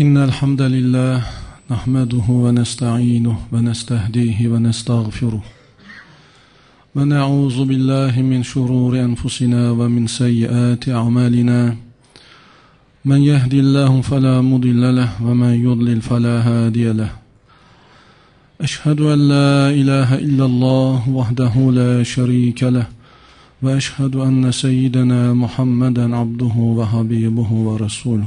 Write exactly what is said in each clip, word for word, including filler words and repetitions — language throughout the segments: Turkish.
إن الحمد لله نحمده ونستعينه ونستهديه ونستغفره ونعوذ بالله من شرور أنفسنا ومن سيئات أعمالنا من يهدي الله فلا مضل له ومن يضلل فلا هادي له أشهد أن لا إله إلا الله وحده لا شريك له وأشهد أن سيدنا محمدا عبده وحبيبه ورسوله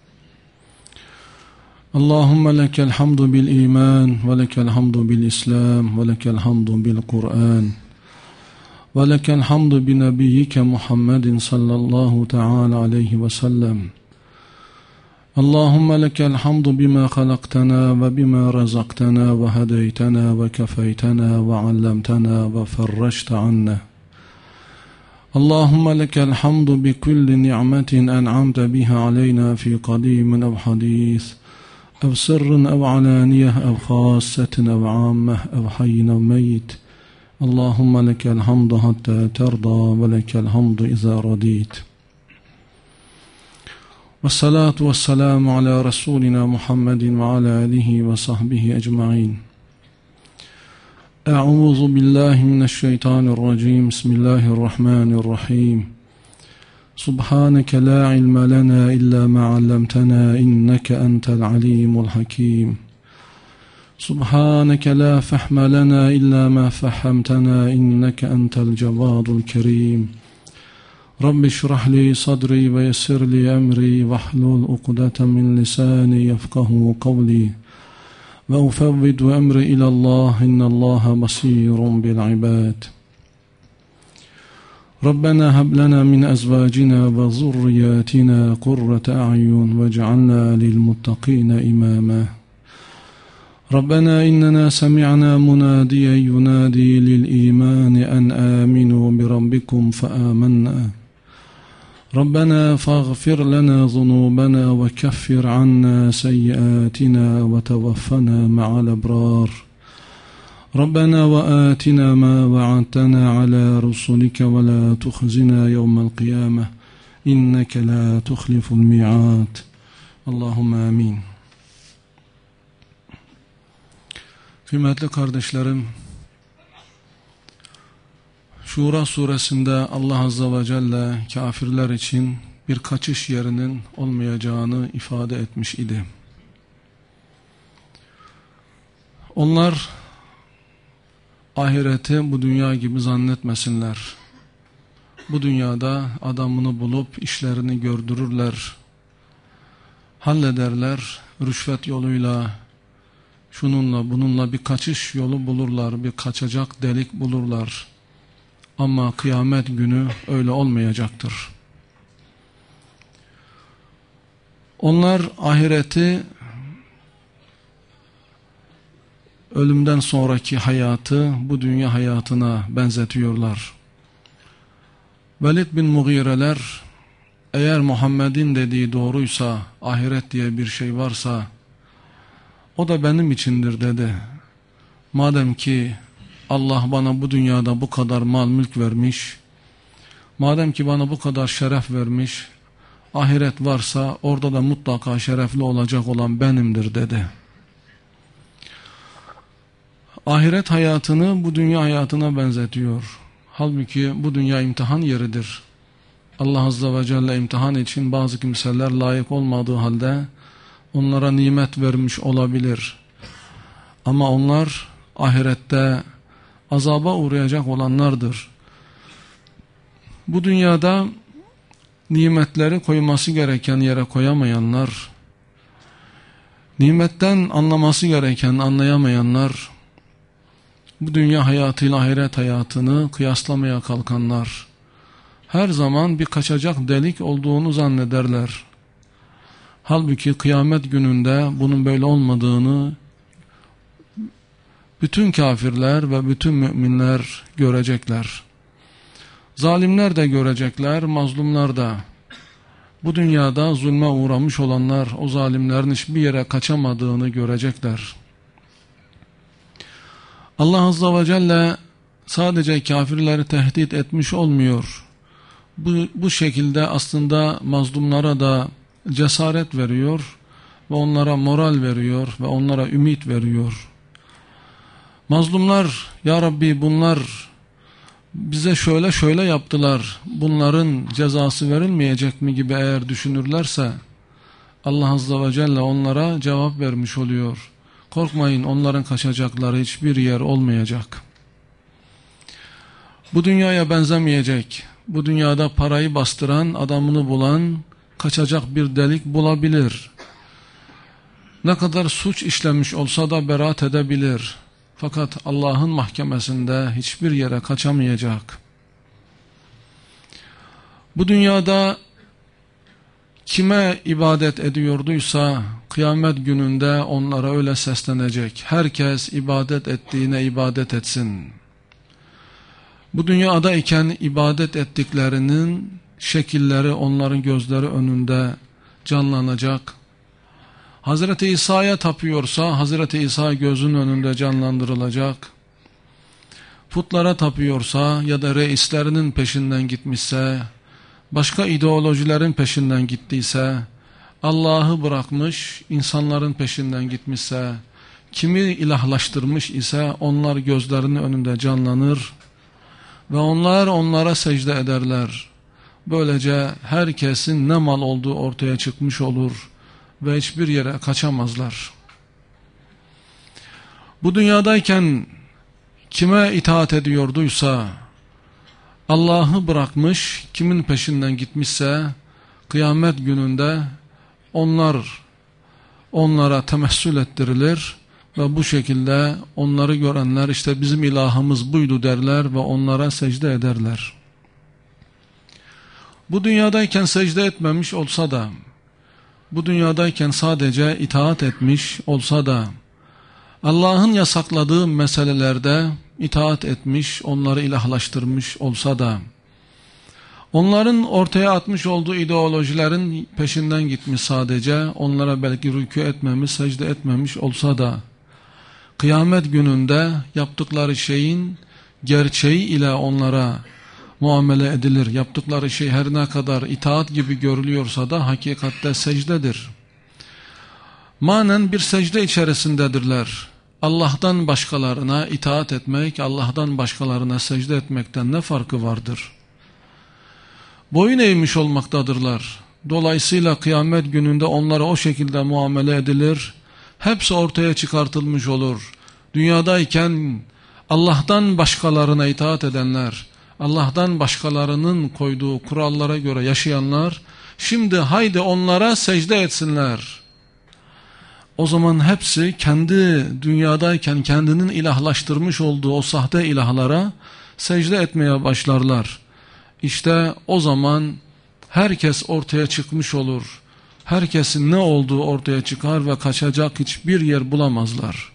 اللهم لك الحمد بالإيمان ولك الحمد بالإسلام ولك الحمد بالقرآن ولك الحمد بنبيك محمد صلى الله تعالى عليه وسلم اللهم لك الحمد بما خلقتنا وبما رزقتنا وهديتنا وكفيتنا وعلمتنا وفرجت عنا اللهم لك الحمد بكل نعمة أنعمت بها علينا في قديم أو حديث أو سر أو علانية أو خاصة أو عامة أو حي أو ميت اللهم لك الحمد حتى ترضى ولك الحمد إذا رضيت والصلاة والسلام على رسولنا محمد وعلى آله وصحبه أجمعين أعوذ بالله من الشيطان الرجيم بسم الله الرحمن الرحيم سبحانك لا علم لنا إلا ما علمتنا إنك أنت العليم الحكيم سبحانك لا فهم لنا إلا ما فهمتنا إنك أنت الجواد الكريم رب اشرح لي صدري ويسر لي أمري واحلل عقدة من لساني يفقه قولي وأفوض أمري إلى الله إن الله بصير بالعباد ربنا هب لنا من أزواجنا وذرياتنا قرة أعين واجعلنا للمتقين إماما ربنا إننا سمعنا مناديا ينادي للإيمان أن آمنوا بربكم فآمنا ربنا فاغفر لنا ذنوبنا وكفر عنا سيئاتنا وتوفنا مع الأبرار ربنا وآتنا ما وعدتنا على رسلك ولا تخزنا يوم القيامة إنك لا تخلف الميعاد اللهم آمين. Kıymetli kardeşlerim, Şura suresinde Allah Azze ve Celle kafirler için bir kaçış yerinin olmayacağını ifade etmiş idi. Onlar ahireti bu dünya gibi zannetmesinler. Bu dünyada adamını bulup işlerini gördürürler, hallederler, rüşvet yoluyla, şununla bununla bir kaçış yolu bulurlar, bir kaçacak delik bulurlar. Ama kıyamet günü öyle olmayacaktır. Onlar ahireti, ölümden sonraki hayatı bu dünya hayatına benzetiyorlar. Velid bin Mughireler, eğer Muhammed'in dediği doğruysa, ahiret diye bir şey varsa, o da benim içindir dedi. Madem ki Allah bana bu dünyada bu kadar mal mülk vermiş, madem ki bana bu kadar şeref vermiş, ahiret varsa orada da mutlaka şerefli olacak olan benimdir dedi. Ahiret hayatını bu dünya hayatına benzetiyor. Halbuki bu dünya imtihan yeridir. Allah Azze ve Celle imtihan için bazı kimseler layık olmadığı halde onlara nimet vermiş olabilir. Ama onlar ahirette azaba uğrayacak olanlardır. Bu dünyada nimetleri koyması gereken yere koyamayanlar, nimetten anlaması gereken anlayamayanlar, bu dünya hayatıyla ahiret hayatını kıyaslamaya kalkanlar, her zaman bir kaçacak delik olduğunu zannederler. Halbuki kıyamet gününde bunun böyle olmadığını bütün kafirler ve bütün müminler görecekler. Zalimler de görecekler, mazlumlar da. Bu dünyada zulme uğramış olanlar o zalimlerin hiçbir yere kaçamadığını görecekler. Allah Azze ve Celle sadece kafirleri tehdit etmiş olmuyor. Bu, bu şekilde aslında mazlumlara da cesaret veriyor ve onlara moral veriyor ve onlara ümit veriyor. Mazlumlar, ya Rabbi bunlar bize şöyle şöyle yaptılar, bunların cezası verilmeyecek mi gibi eğer düşünürlerse Allah Azze ve Celle onlara cevap vermiş oluyor. Korkmayın, onların kaçacakları hiçbir yer olmayacak. Bu dünyaya benzemeyecek. Bu dünyada parayı bastıran, adamını bulan kaçacak bir delik bulabilir. Ne kadar suç işlemiş olsa da beraat edebilir. Fakat Allah'ın mahkemesinde hiçbir yere kaçamayacak. Bu dünyada kime ibadet ediyorduysa kıyamet gününde onlara öyle seslenecek. Herkes ibadet ettiğine ibadet etsin. Bu dünyada iken ibadet ettiklerinin şekilleri onların gözleri önünde canlanacak. Hazreti İsa'ya tapıyorsa Hazreti İsa gözünün önünde canlandırılacak. Putlara tapıyorsa ya da reislerinin peşinden gitmişse, başka ideolojilerin peşinden gittiyse, Allah'ı bırakmış insanların peşinden gitmişse, kimi ilahlaştırmış ise onlar gözlerinin önünde canlanır ve onlar onlara secde ederler. Böylece herkesin ne mal olduğu ortaya çıkmış olur ve hiçbir yere kaçamazlar. Bu dünyadayken kime itaat ediyorduysa, Allah'ı bırakmış, kimin peşinden gitmişse, kıyamet gününde onlar onlara temessül ettirilir ve bu şekilde onları görenler işte bizim ilahımız buydu derler ve onlara secde ederler. Bu dünyadayken secde etmemiş olsa da, bu dünyadayken sadece itaat etmiş olsa da, Allah'ın yasakladığı meselelerde itaat etmiş, onları ilahlaştırmış olsa da, onların ortaya atmış olduğu ideolojilerin peşinden gitmiş sadece, onlara belki rükû etmemiş, secde etmemiş olsa da, kıyamet gününde yaptıkları şeyin gerçeği ile onlara muamele edilir. Yaptıkları şey her ne kadar itaat gibi görülüyorsa da hakikatte secdedir. Manen bir secde içerisindedirler. Allah'tan başkalarına itaat etmek, Allah'tan başkalarına secde etmekten ne farkı vardır? Boyun eğmiş olmaktadırlar. Dolayısıyla kıyamet gününde onlara o şekilde muamele edilir. Hepsi ortaya çıkartılmış olur. Dünyadayken Allah'tan başkalarına itaat edenler, Allah'tan başkalarının koyduğu kurallara göre yaşayanlar, şimdi haydi onlara secde etsinler. O zaman hepsi kendi dünyadayken kendinin ilahlaştırmış olduğu o sahte ilahlara secde etmeye başlarlar. İşte o zaman herkes ortaya çıkmış olur. Herkesin ne olduğu ortaya çıkar ve kaçacak hiçbir yer bulamazlar.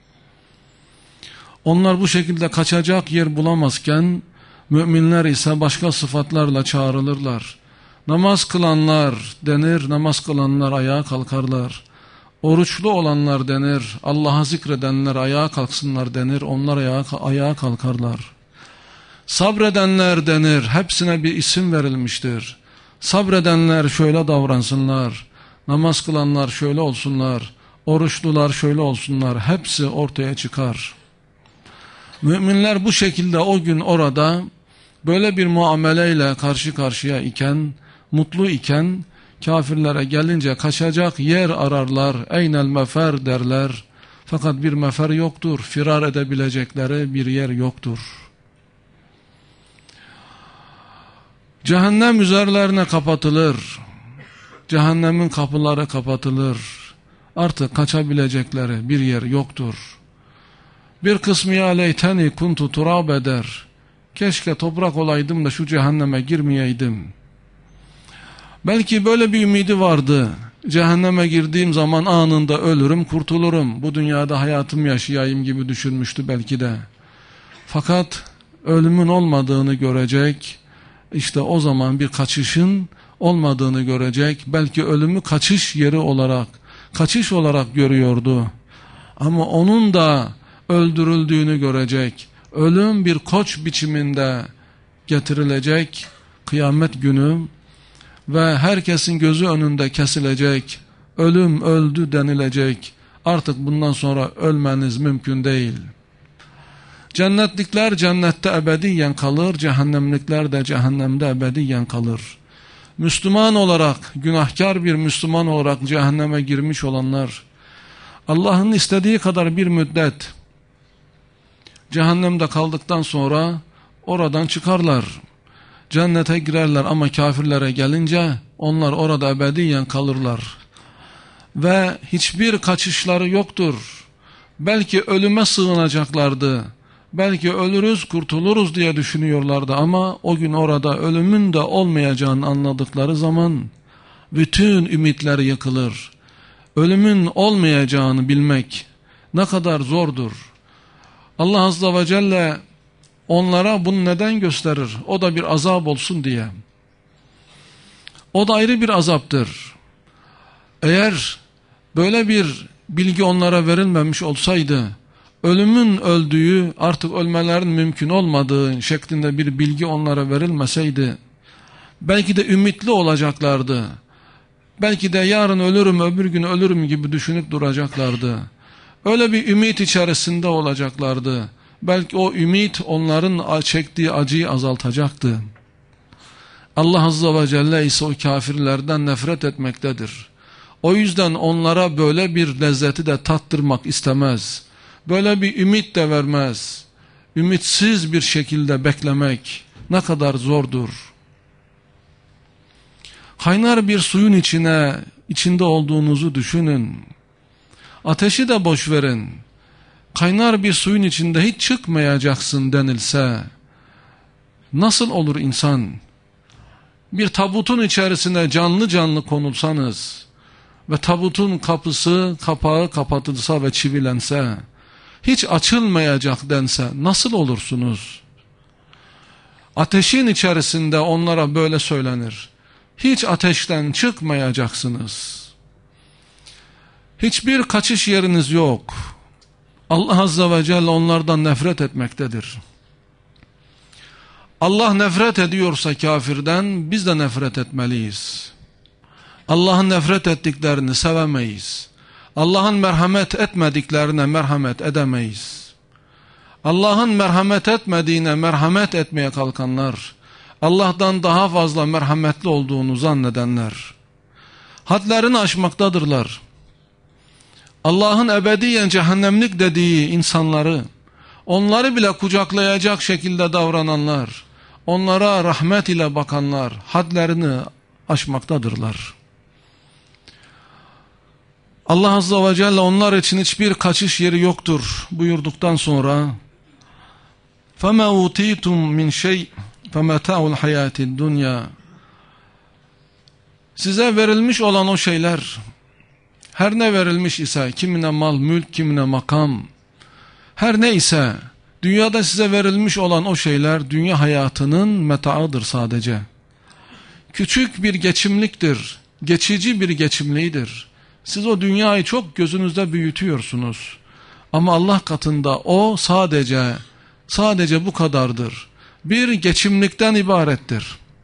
Onlar bu şekilde kaçacak yer bulamazken, müminler ise başka sıfatlarla çağrılırlar. Namaz kılanlar denir, namaz kılanlar ayağa kalkarlar. Oruçlu olanlar denir, Allah'a zikredenler ayağa kalksınlar denir, onlar ayağa, ayağa kalkarlar. Sabredenler denir, hepsine bir isim verilmiştir. Sabredenler şöyle davransınlar, namaz kılanlar şöyle olsunlar, oruçlular şöyle olsunlar, hepsi ortaya çıkar. Müminler bu şekilde o gün orada böyle bir muameleyle karşı karşıya iken, mutlu iken, kafirlere gelince kaçacak yer ararlar, eynel mefer derler. Fakat bir mefer yoktur, firar edebilecekleri bir yer yoktur. Cehennem üzerlerine kapatılır, cehennemin kapıları kapatılır, artık kaçabilecekleri bir yer yoktur. Bir kısmı ya leyteni kuntu turab eder, keşke toprak olaydım da şu cehenneme girmeyeydim. Belki böyle bir ümidi vardı. Cehenneme girdiğim zaman anında ölürüm, kurtulurum. Bu dünyada hayatımı yaşayayım gibi düşünmüştü belki de. Fakat ölümün olmadığını görecek, işte o zaman bir kaçışın olmadığını görecek. Belki ölümü kaçış yeri olarak, kaçış olarak görüyordu. Ama onun da öldürüldüğünü görecek. Ölüm bir koç biçiminde getirilecek kıyamet günü ve herkesin gözü önünde kesilecek. ölüm öldü denilecek. Artık bundan sonra ölmeniz mümkün değil. Cennetlikler cennette ebediyen kalır, cehennemlikler de cehennemde ebediyen kalır. Müslüman olarak, günahkar bir Müslüman olarak cehenneme girmiş olanlar, Allah'ın istediği kadar bir müddet cehennemde kaldıktan sonra oradan çıkarlar. Cennete girerler ama kafirlere gelince onlar orada ebediyen kalırlar. Ve hiçbir kaçışları yoktur. Belki ölüme sığınacaklardı. Belki ölürüz, kurtuluruz diye düşünüyorlardı ama o gün orada ölümün de olmayacağını anladıkları zaman bütün ümitleri yıkılır. Ölümün olmayacağını bilmek ne kadar zordur. Allah Azze ve Celle onlara bunu neden gösterir? O da bir azap olsun diye. O da ayrı bir azaptır. Eğer böyle bir bilgi onlara verilmemiş olsaydı, ölümün öldüğü, artık ölmelerin mümkün olmadığı şeklinde bir bilgi onlara verilmeseydi, belki de ümitli olacaklardı. Belki de yarın ölürüm, öbür gün ölürüm gibi düşünüp duracaklardı. Öyle bir ümit içerisinde olacaklardı. Belki o ümit onların çektiği acıyı azaltacaktı. Allah Azze ve Celle ise o kafirlerden nefret etmektedir. O yüzden onlara böyle bir lezzeti de tattırmak istemez. Böyle bir ümit de vermez. Ümitsiz bir şekilde beklemek ne kadar zordur. Kaynar bir suyun içine, içinde olduğunuzu düşünün. Ateşi de boş verin. Kaynar bir suyun içinde hiç çıkmayacaksın denilse, nasıl olur insan? Bir tabutun içerisine canlı canlı konulsanız ve tabutun kapısı, kapağı kapatılsa ve çivilense, hiç açılmayacak dense nasıl olursunuz? Ateşin içerisinde onlara böyle söylenir. Hiç ateşten çıkmayacaksınız. Hiçbir kaçış yeriniz yok. Allah Azze ve Celle onlardan nefret etmektedir. Allah nefret ediyorsa kafirden biz de nefret etmeliyiz. Allah'ın nefret ettiklerini sevemeyiz. Allah'ın merhamet etmediklerine merhamet edemeyiz. Allah'ın merhamet etmediğine merhamet etmeye kalkanlar, Allah'tan daha fazla merhametli olduğunu zannedenler, hadlerini aşmaktadırlar. Allah'ın ebediyen cehennemlik dediği insanları, onları bile kucaklayacak şekilde davrananlar, onlara rahmet ile bakanlar, hadlerini aşmaktadırlar. Allah Azze ve Celle onlar için hiçbir kaçış yeri yoktur buyurduktan sonra فَمَا اُوْتِيتُمْ مِنْ شَيْءٍ فَمَتَاعُ الْحَيَاةِ الدُّنْيَا Size verilmiş olan o şeyler, her ne verilmiş ise, kimine mal, mülk, kimine makam, her ne ise, dünyada size verilmiş olan o şeyler, dünya hayatının metaıdır sadece. Küçük bir geçimliktir, geçici bir geçimliğidir. Siz o dünyayı çok gözünüzde büyütüyorsunuz. Ama Allah katında o sadece, sadece bu kadardır. Bir geçimlikten ibarettir.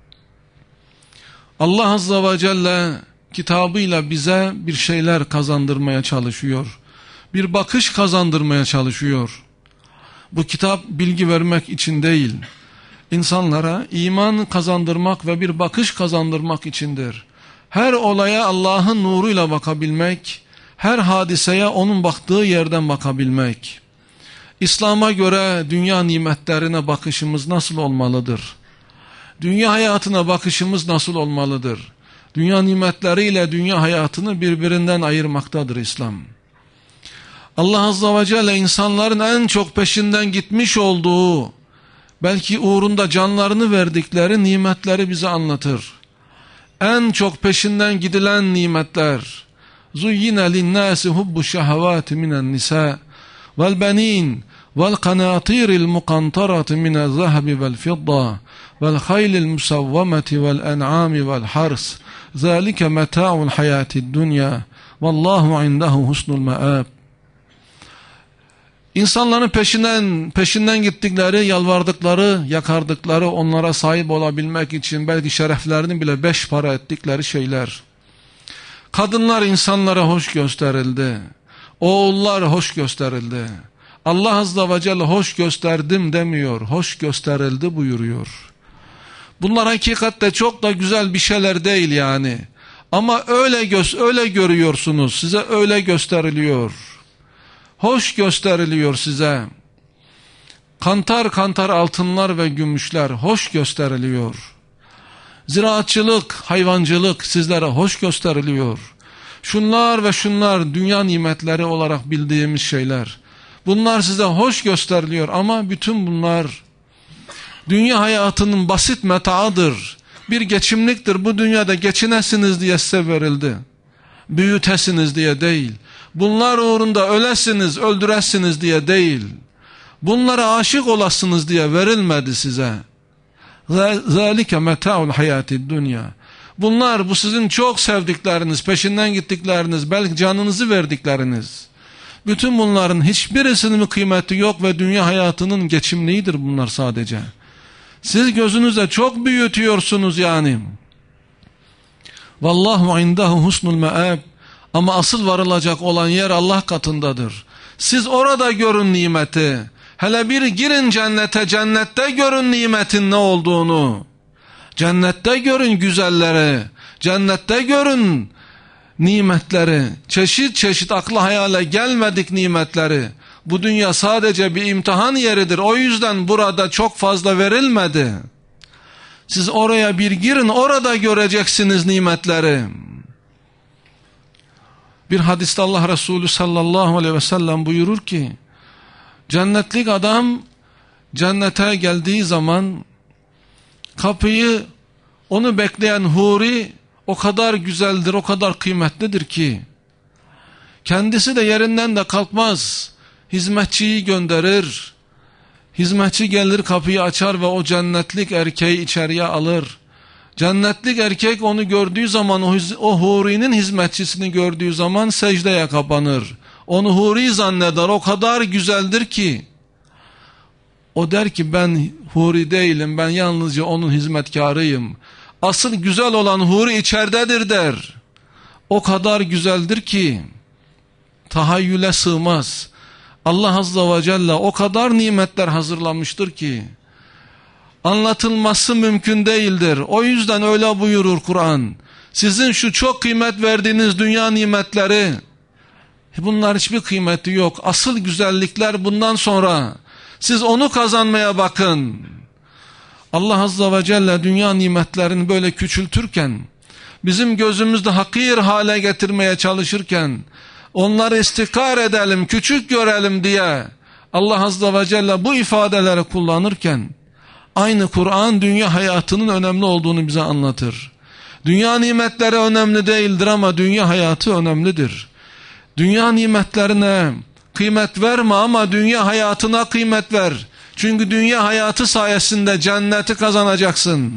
Allah Azze ve Celle kitabıyla bize bir şeyler kazandırmaya çalışıyor. Bir bakış kazandırmaya çalışıyor. Bu kitap bilgi vermek için değil, insanlara iman kazandırmak ve bir bakış kazandırmak içindir. Her olaya Allah'ın nuruyla bakabilmek, her hadiseye onun baktığı yerden bakabilmek. İslam'a göre dünya nimetlerine bakışımız nasıl olmalıdır? Dünya hayatına bakışımız nasıl olmalıdır? Dünya nimetleriyle dünya hayatını birbirinden ayırmaktadır İslam. Allah Azze ve Celle insanların en çok peşinden gitmiş olduğu, belki uğrunda canlarını verdikleri nimetleri bize anlatır. En çok peşinden gidilen nimetler. Zuyyine linnâsi hubbu şehevâti minen nisâ vel benîn vel kanâtiril mukantarati minel zahabi vel fidda vel haylil musavvameti vel en'ami vel hars. Zâlike metâ'ul hayâtid dünya vallahu indehu husnul meâb. İnsanların peşinden, peşinden gittikleri, yalvardıkları, yakardıkları, onlara sahip olabilmek için belki şereflerini bile beş para ettikleri şeyler. Kadınlar insanlara hoş gösterildi. Oğullar hoş gösterildi. Allah Azze ve Celle hoş gösterdim demiyor, hoş gösterildi buyuruyor. Bunlar hakikatte çok da güzel bir şeyler değil yani. Ama öyle göz öyle görüyorsunuz, size öyle gösteriliyor. Hoş gösteriliyor size. Kantar kantar altınlar ve gümüşler hoş gösteriliyor. Ziraatçılık, hayvancılık sizlere hoş gösteriliyor. Şunlar ve şunlar dünya nimetleri olarak bildiğimiz şeyler. Bunlar size hoş gösteriliyor ama bütün bunlar dünya hayatının basit metaadır. Bir geçimliktir. Bu dünyada geçinesiniz diye size verildi. Büyütesiniz diye değil. Bunlar uğrunda ölesiniz, öldüresiniz diye değil. Bunlara aşık olasınız diye verilmedi size. Zalike meta'ul hayatid dünya. Bunlar bu sizin çok sevdikleriniz, peşinden gittikleriniz, belki canınızı verdikleriniz. Bütün bunların hiçbirisinin bir kıymeti yok ve dünya hayatının geçimliğidir bunlar sadece. Siz gözünüzde çok büyütüyorsunuz yani. Vallahu indahu husnul me'ab. Ama asıl varılacak olan yer Allah katındadır. Siz orada görün nimeti. Hele bir girin cennete, cennette görün nimetin ne olduğunu. Cennette görün güzelleri. Cennette görün nimetleri. Çeşit çeşit akla hayale gelmedik nimetleri. Bu dünya sadece bir imtihan yeridir. O yüzden burada çok fazla verilmedi. Siz oraya bir girin, orada göreceksiniz nimetleri. Bir hadiste Allah Resulü sallallahu aleyhi ve sellem buyurur ki, cennetlik adam cennete geldiği zaman kapıyı, onu bekleyen huri o kadar güzeldir, o kadar kıymetlidir ki kendisi de yerinden de kalkmaz. Hizmetçiyi gönderir. Hizmetçi gelir, kapıyı açar ve o cennetlik erkeği içeriye alır. Cennetlik erkek onu gördüğü zaman, o, o hurinin hizmetçisini gördüğü zaman secdeye kapanır. Onu huri zanneder, o kadar güzeldir ki. O der ki ben huri değilim, ben yalnızca onun hizmetkarıyım. Asıl güzel olan huri içeridedir der. O kadar güzeldir ki tahayyüle sığmaz. Allah Azze ve Celle o kadar nimetler hazırlamıştır ki anlatılması mümkün değildir. O yüzden öyle buyurur Kur'an. Sizin şu çok kıymet verdiğiniz dünya nimetleri, bunlar hiçbir kıymeti yok. Asıl güzellikler bundan sonra. Siz onu kazanmaya bakın. Allah Azze ve Celle dünya nimetlerini böyle küçültürken, bizim gözümüzde hakir hale getirmeye çalışırken, onları istikrar edelim, küçük görelim diye Allah Azze ve Celle bu ifadeleri kullanırken, aynı Kur'an dünya hayatının önemli olduğunu bize anlatır. Dünya nimetleri önemli değildir ama dünya hayatı önemlidir. Dünya nimetlerine kıymet verme ama dünya hayatına kıymet ver. Çünkü dünya hayatı sayesinde cenneti kazanacaksın.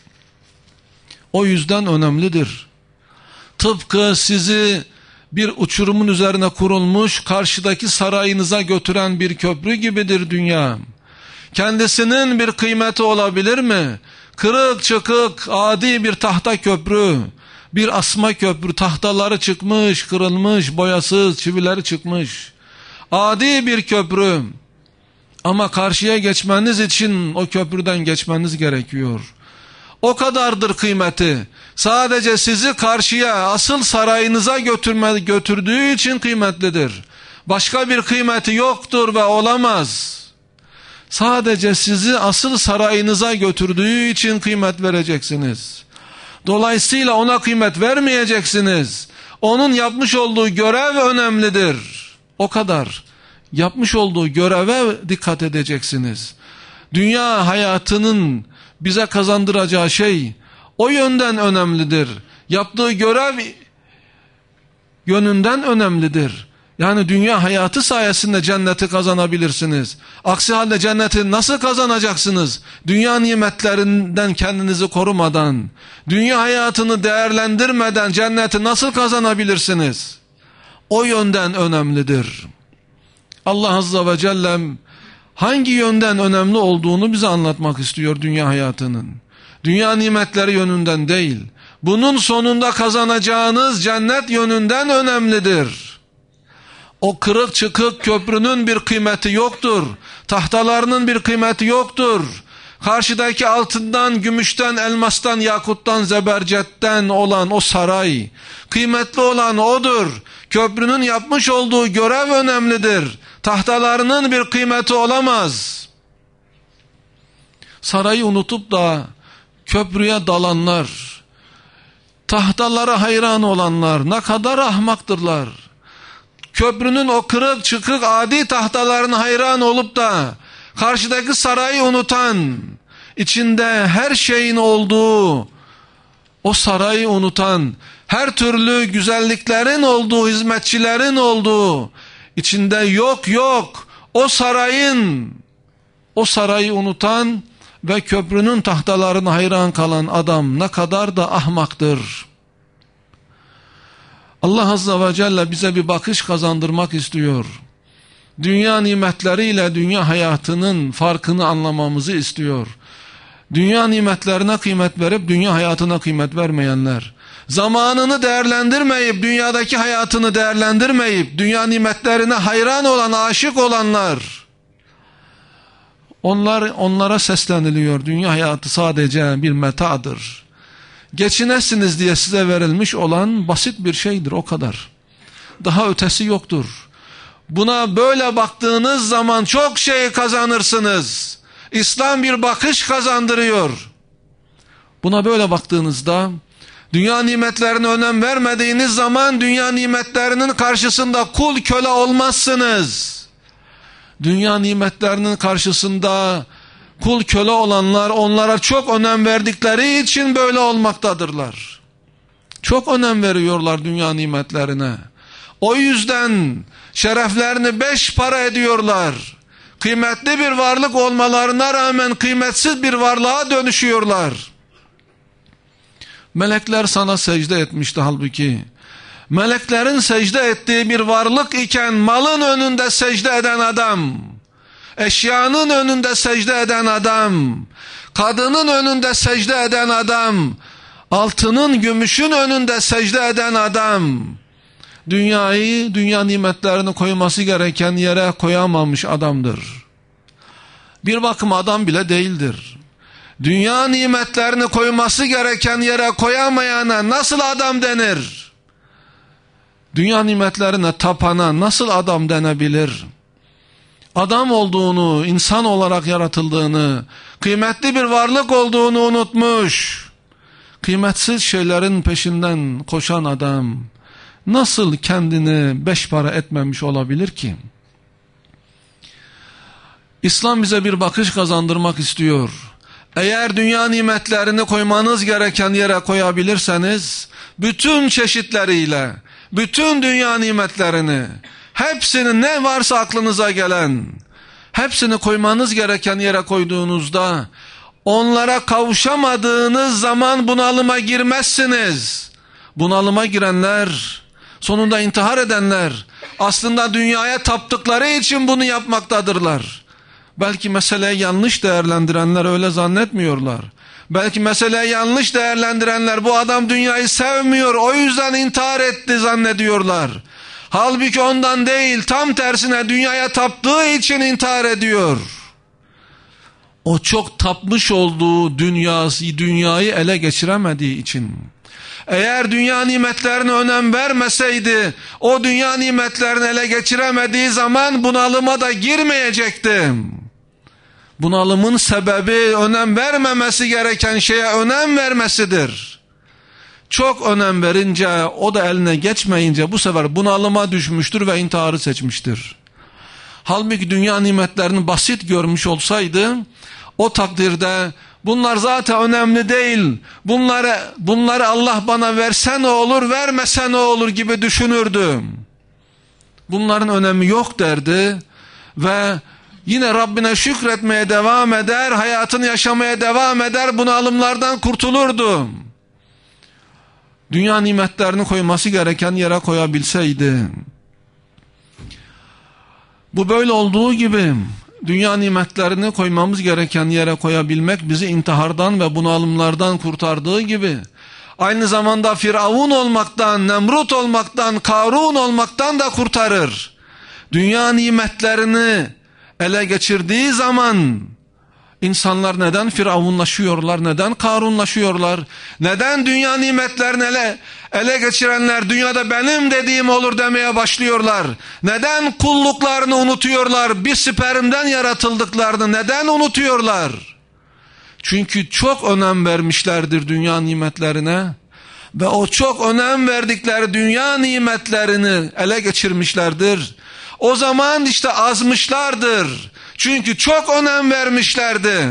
O yüzden önemlidir. Tıpkı sizi bir uçurumun üzerine kurulmuş, karşıdaki sarayınıza götüren bir köprü gibidir dünya. Kendisinin bir kıymeti olabilir mi? Kırık çıkık, adi bir tahta köprü, bir asma köprü, tahtaları çıkmış, kırılmış, boyasız, çivileri çıkmış. Adi bir köprü. Ama karşıya geçmeniz için o köprüden geçmeniz gerekiyor. O kadardır kıymeti. Sadece sizi karşıya, asıl sarayınıza götürme, götürdüğü için kıymetlidir. Başka bir kıymeti yoktur ve olamaz. Sadece sizi asıl sarayınıza götürdüğü için kıymet vereceksiniz. Dolayısıyla ona kıymet vermeyeceksiniz. Onun yapmış olduğu görev önemlidir. O kadar. Yapmış olduğu göreve dikkat edeceksiniz. Dünya hayatının bize kazandıracağı şey o yönden önemlidir. Yaptığı görev yönünden önemlidir. Yani dünya hayatı sayesinde cenneti kazanabilirsiniz. Aksi halde cenneti nasıl kazanacaksınız? Dünya nimetlerinden kendinizi korumadan, dünya hayatını değerlendirmeden cenneti nasıl kazanabilirsiniz? O yönden önemlidir. Allah Azze ve Celle hangi yönden önemli olduğunu bize anlatmak istiyor dünya hayatının. Dünya nimetleri yönünden değil. Bunun sonunda kazanacağınız cennet yönünden önemlidir. O kırık çıkık köprünün bir kıymeti yoktur. Tahtalarının bir kıymeti yoktur. Karşıdaki altından, gümüşten, elmastan, yakuttan, zebercetten olan o saray, kıymetli olan odur. Köprünün yapmış olduğu görev önemlidir. Tahtalarının bir kıymeti olamaz. Sarayı unutup da köprüye dalanlar, tahtalara hayran olanlar ne kadar ahmaktırlar. Köprünün o kırık çıkık adi tahtalarına hayran olup da karşıdaki sarayı unutan, içinde her şeyin olduğu o sarayı unutan, her türlü güzelliklerin olduğu, hizmetçilerin olduğu, içinde yok yok o sarayın, o sarayı unutan ve köprünün tahtalarına hayran kalan adam ne kadar da ahmaktır. Allah Azze ve Celle bize bir bakış kazandırmak istiyor. Dünya nimetleriyle dünya hayatının farkını anlamamızı istiyor. Dünya nimetlerine kıymet verip dünya hayatına kıymet vermeyenler, zamanını değerlendirmeyip dünyadaki hayatını değerlendirmeyip dünya nimetlerine hayran olan, aşık olanlar, onlar onlara sesleniliyor. Dünya hayatı sadece bir metadır. Geçinesiniz diye size verilmiş olan basit bir şeydir, o kadar. Daha ötesi yoktur. Buna böyle baktığınız zaman çok şey kazanırsınız. İslam bir bakış kazandırıyor. Buna böyle baktığınızda, dünya nimetlerine önem vermediğiniz zaman dünya nimetlerinin karşısında kul köle olmazsınız. Dünya nimetlerinin karşısında kul köle olanlar onlara çok önem verdikleri için böyle olmaktadırlar. Çok önem veriyorlar dünya nimetlerine. O yüzden şereflerini beş para ediyorlar. Kıymetli bir varlık olmalarına rağmen kıymetsiz bir varlığa dönüşüyorlar. Melekler sana secde etmişti halbuki. Meleklerin secde ettiği bir varlık iken malın önünde secde eden adam, eşyanın önünde secde eden adam, kadının önünde secde eden adam, altının, gümüşün önünde secde eden adam, dünyayı, dünya nimetlerini koyması gereken yere koyamamış adamdır. Bir bakım adam bile değildir. Dünya nimetlerini koyması gereken yere koyamayana nasıl adam denir? Dünya nimetlerine tapana nasıl adam denebilir? Adam olduğunu, insan olarak yaratıldığını, kıymetli bir varlık olduğunu unutmuş, kıymetsiz şeylerin peşinden koşan adam nasıl kendini beş para etmemiş olabilir ki? İslam bize bir bakış kazandırmak istiyor. Eğer dünya nimetlerini koymanız gereken yere koyabilirseniz, bütün çeşitleriyle, bütün dünya nimetlerini, hepsini, ne varsa aklınıza gelen, hepsini koymanız gereken yere koyduğunuzda, onlara kavuşamadığınız zaman bunalıma girmezsiniz. Bunalıma girenler, sonunda intihar edenler, aslında dünyaya taptıkları için bunu yapmaktadırlar. Belki meseleyi yanlış değerlendirenler öyle zannetmiyorlar. Belki meseleyi yanlış değerlendirenler, bu adam dünyayı sevmiyor, o yüzden intihar etti zannediyorlar. Halbuki ondan değil, tam tersine dünyaya taptığı için intihar ediyor. O çok tapmış olduğu dünyası, dünyayı ele geçiremediği için. Eğer dünya nimetlerine önem vermeseydi, o dünya nimetlerini ele geçiremediği zaman bunalıma da girmeyecekti. Bunalımın sebebi önem vermemesi gereken şeye önem vermesidir. Çok önem verince, o da eline geçmeyince bu sefer bunalıma düşmüştür ve intiharı seçmiştir. Halbuki dünya nimetlerini basit görmüş olsaydı, o takdirde bunlar zaten önemli değil, bunları, bunları Allah bana verse ne olur, vermese ne olur gibi düşünürdü. Bunların önemi yok derdi ve yine Rabbine şükretmeye devam eder, hayatını yaşamaya devam eder, bunalımlardan kurtulurdu. Dünya nimetlerini koyması gereken yere koyabilseydi. Bu böyle olduğu gibi dünya nimetlerini koymamız gereken yere koyabilmek bizi intihardan ve bunalımlardan kurtardığı gibi, aynı zamanda Firavun olmaktan, Nemrut olmaktan, Karun olmaktan da kurtarır. Dünya nimetlerini ele geçirdiği zaman insanlar neden firavunlaşıyorlar, neden karunlaşıyorlar, neden dünya nimetlerini ele, ele geçirenler dünyada benim dediğim olur demeye başlıyorlar, neden kulluklarını unutuyorlar, bir spermden yaratıldıklarını neden unutuyorlar? Çünkü çok önem vermişlerdir dünya nimetlerine ve o çok önem verdikleri dünya nimetlerini ele geçirmişlerdir. O zaman işte azmışlardır. Çünkü çok önem vermişlerdi.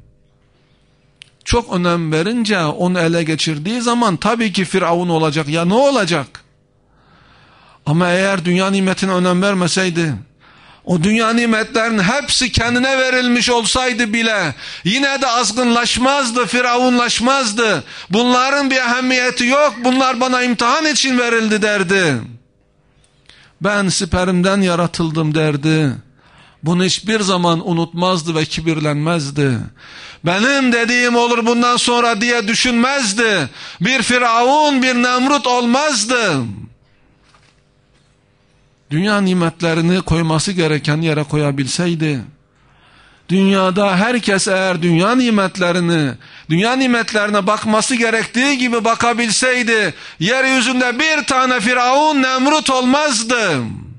Çok önem verince onu ele geçirdiği zaman tabii ki Firavun olacak. Ya ne olacak? Ama eğer dünya nimetine önem vermeseydi, o dünya nimetlerin hepsi kendine verilmiş olsaydı bile yine de azgınlaşmazdı, firavunlaşmazdı. Bunların bir ehemmiyeti yok, bunlar bana imtihan için verildi derdi. Ben spermden yaratıldım derdi. Bunu hiçbir zaman unutmazdı ve kibirlenmezdi. Benim dediğim olur bundan sonra diye düşünmezdi. Bir Firavun, bir Nemrut olmazdı. Dünya nimetlerini koyması gereken yere koyabilseydi, dünyada herkes eğer dünya nimetlerini, dünya nimetlerine bakması gerektiği gibi bakabilseydi, yeryüzünde bir tane Firavun, Nemrut olmazdı.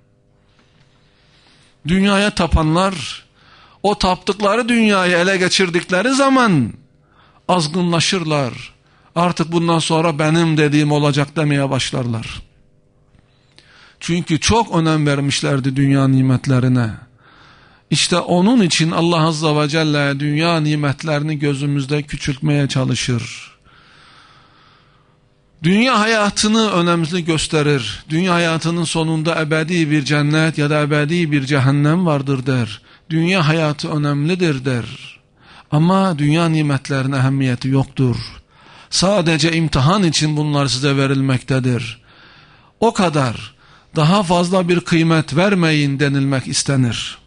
Dünyaya tapanlar, o taptıkları dünyayı ele geçirdikleri zaman azgınlaşırlar. Artık bundan sonra benim dediğim olacak demeye başlarlar. Çünkü çok önem vermişlerdi dünya nimetlerine. İşte onun için Allah Azze ve Celle dünya nimetlerini gözümüzde küçültmeye çalışır. Dünya hayatını önemli gösterir. Dünya hayatının sonunda ebedi bir cennet ya da ebedi bir cehennem vardır der. Dünya hayatı önemlidir der. Ama dünya nimetlerine ehemmiyeti yoktur. Sadece imtihan için bunlar size verilmektedir. O kadar. Daha fazla bir kıymet vermeyin denilmek istenir.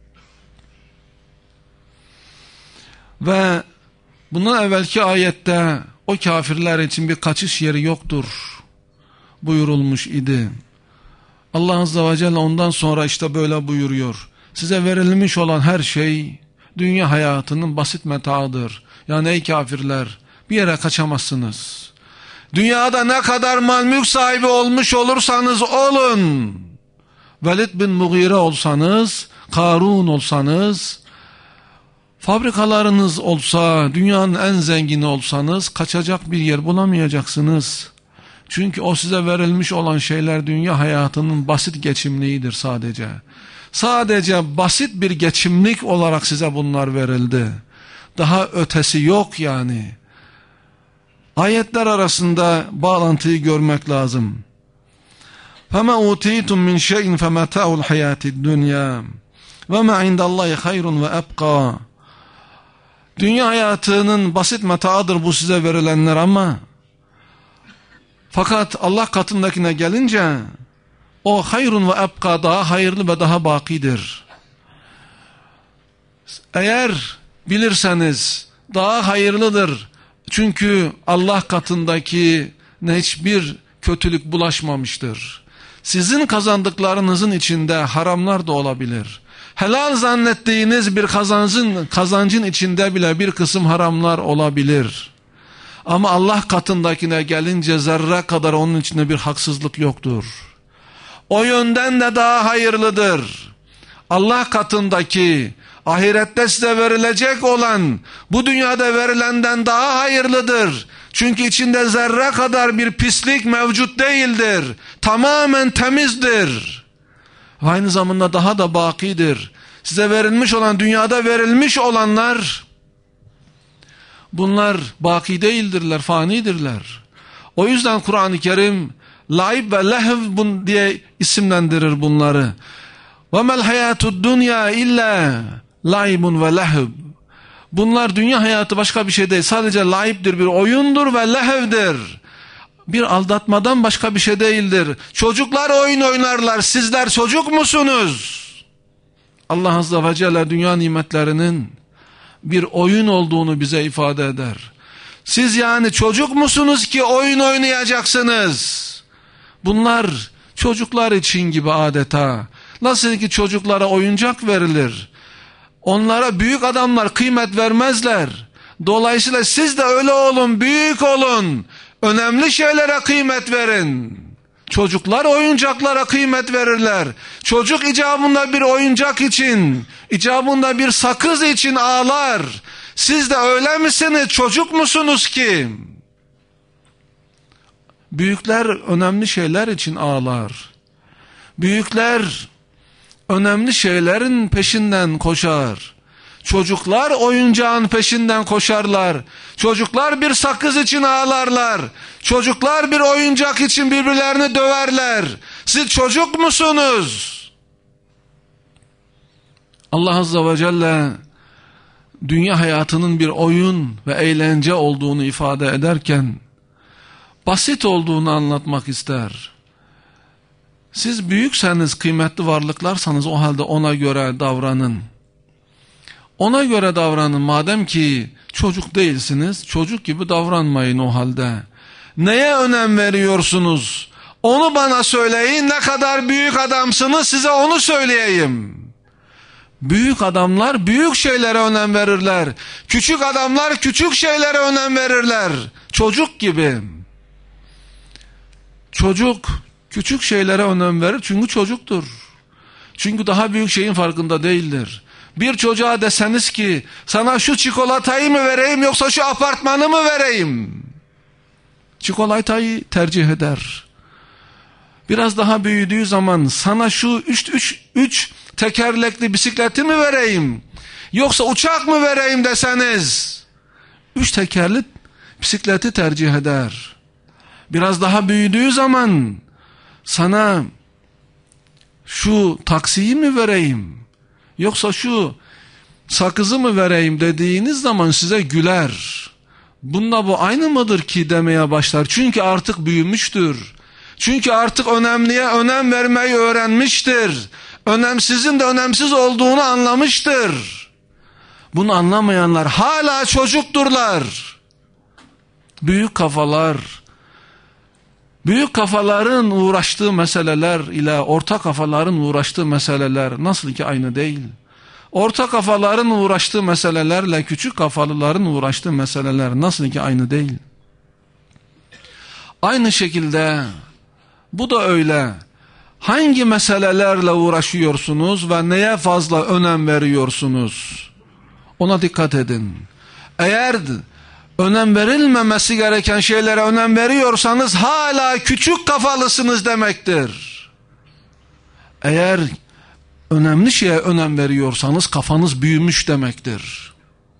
Ve bundan evvelki ayette o kafirler için bir kaçış yeri yoktur buyurulmuş idi. Allah Azze ve Celle ondan sonra işte böyle buyuruyor. Size verilmiş olan her şey dünya hayatının basit metaıdır. Yani ey kafirler, bir yere kaçamazsınız. Dünyada ne kadar mal mülk sahibi olmuş olursanız olun. Velid bin Mughire olsanız, Karun olsanız, fabrikalarınız olsa, dünyanın en zengini olsanız kaçacak bir yer bulamayacaksınız. Çünkü o size verilmiş olan şeyler dünya hayatının basit geçimliğidir sadece. Sadece basit bir geçimlik olarak size bunlar verildi. Daha ötesi yok yani. Ayetler arasında bağlantıyı görmek lazım. فَمَا اُوْتِيتُمْ مِنْ شَيْءٍ فَمَتَاعُ الْحَيَاةِ الدُّنْيَا وَمَا عِنْدَ اللّٰهِ خَيْرٌ وَأَبْقَى. Dünya hayatının basit metaıdır bu size verilenler ama fakat Allah katındakine gelince o hayrun ve ebka daha hayırlı ve daha bakidir. Eğer bilirseniz daha hayırlıdır. Çünkü Allah katındaki hiçbir kötülük bulaşmamıştır. Sizin kazandıklarınızın içinde haramlar da olabilir. Helal zannettiğiniz bir kazancın, kazancın içinde bile bir kısım haramlar olabilir. Ama Allah katındakine gelince zerre kadar onun içinde bir haksızlık yoktur. O yönden de daha hayırlıdır. Allah katındaki ahirette size verilecek olan bu dünyada verilenden daha hayırlıdır. Çünkü içinde zerre kadar bir pislik mevcut değildir. Tamamen temizdir. Aynı zamanda daha da bakidir. Size verilmiş olan, dünyada verilmiş olanlar, bunlar baki değildirler, fanidirler. O yüzden Kur'an-ı Kerim laib ve lehv diye isimlendirir bunları. وَمَا الْحَيَاتُ الدُّنْيَا اِلَّا laibun ve lehv. Bunlar dünya hayatı başka bir şey değil. Sadece laibdir, bir oyundur ve lehvdir. Bir aldatmadan başka bir şey değildir. Çocuklar oyun oynarlar. Sizler çocuk musunuz? Allah Azze ve Celle dünya nimetlerinin bir oyun olduğunu bize ifade eder. Siz yani çocuk musunuz ki oyun oynayacaksınız? Bunlar çocuklar için gibi adeta. Nasıl ki çocuklara oyuncak verilir, onlara büyük adamlar kıymet vermezler. Dolayısıyla siz de öyle olun, büyük olun. Önemli şeylere kıymet verin. Çocuklar oyuncaklara kıymet verirler. Çocuk icabında bir oyuncak için, icabında bir sakız için ağlar. Siz de öyle misiniz? Çocuk musunuz ki? Büyükler önemli şeyler için ağlar. Büyükler önemli şeylerin peşinden koşar. Çocuklar oyuncağın peşinden koşarlar. Çocuklar bir sakız için ağlarlar. Çocuklar bir oyuncak için birbirlerini döverler. Siz çocuk musunuz? Allah Azze ve Celle dünya hayatının bir oyun ve eğlence olduğunu ifade ederken basit olduğunu anlatmak ister. Siz büyükseniz, kıymetli varlıklarsanız o halde ona göre davranın. Ona göre davranın. Madem ki çocuk değilsiniz, çocuk gibi davranmayın o halde. Neye önem veriyorsunuz? Onu bana söyleyin. Ne kadar büyük adamsınız, size onu söyleyeyim. Büyük adamlar büyük şeylere önem verirler. Küçük adamlar küçük şeylere önem verirler. Çocuk gibi. Çocuk küçük şeylere önem verir çünkü çocuktur. Çünkü daha büyük şeyin farkında değildir. Bir çocuğa deseniz ki sana şu çikolatayı mı vereyim yoksa şu apartmanı mı vereyim? Çikolatayı tercih eder. Biraz daha büyüdüğü zaman sana şu üç, üç, üç tekerlekli bisikleti mi vereyim yoksa uçak mı vereyim deseniz üç tekerli bisikleti tercih eder. Biraz daha büyüdüğü zaman sana şu taksiyi mi vereyim yoksa şu sakızı mı vereyim dediğiniz zaman size güler. Bununla bu aynı mıdır ki demeye başlar. Çünkü artık büyümüştür. Çünkü artık önemliye önem vermeyi öğrenmiştir. Önemsizin de önemsiz olduğunu anlamıştır. Bunu anlamayanlar hala çocukturlar. Büyük kafalar, büyük kafaların uğraştığı meseleler ile orta kafaların uğraştığı meseleler nasıl ki aynı değil. Orta kafaların uğraştığı meselelerle küçük kafalıların uğraştığı meseleler nasıl ki aynı değil. Aynı şekilde bu da öyle. Hangi meselelerle uğraşıyorsunuz ve neye fazla önem veriyorsunuz? Ona dikkat edin. Eğer önem verilmemesi gereken şeylere önem veriyorsanız hala küçük kafalısınız demektir. Eğer önemli şeye önem veriyorsanız kafanız büyümüş demektir.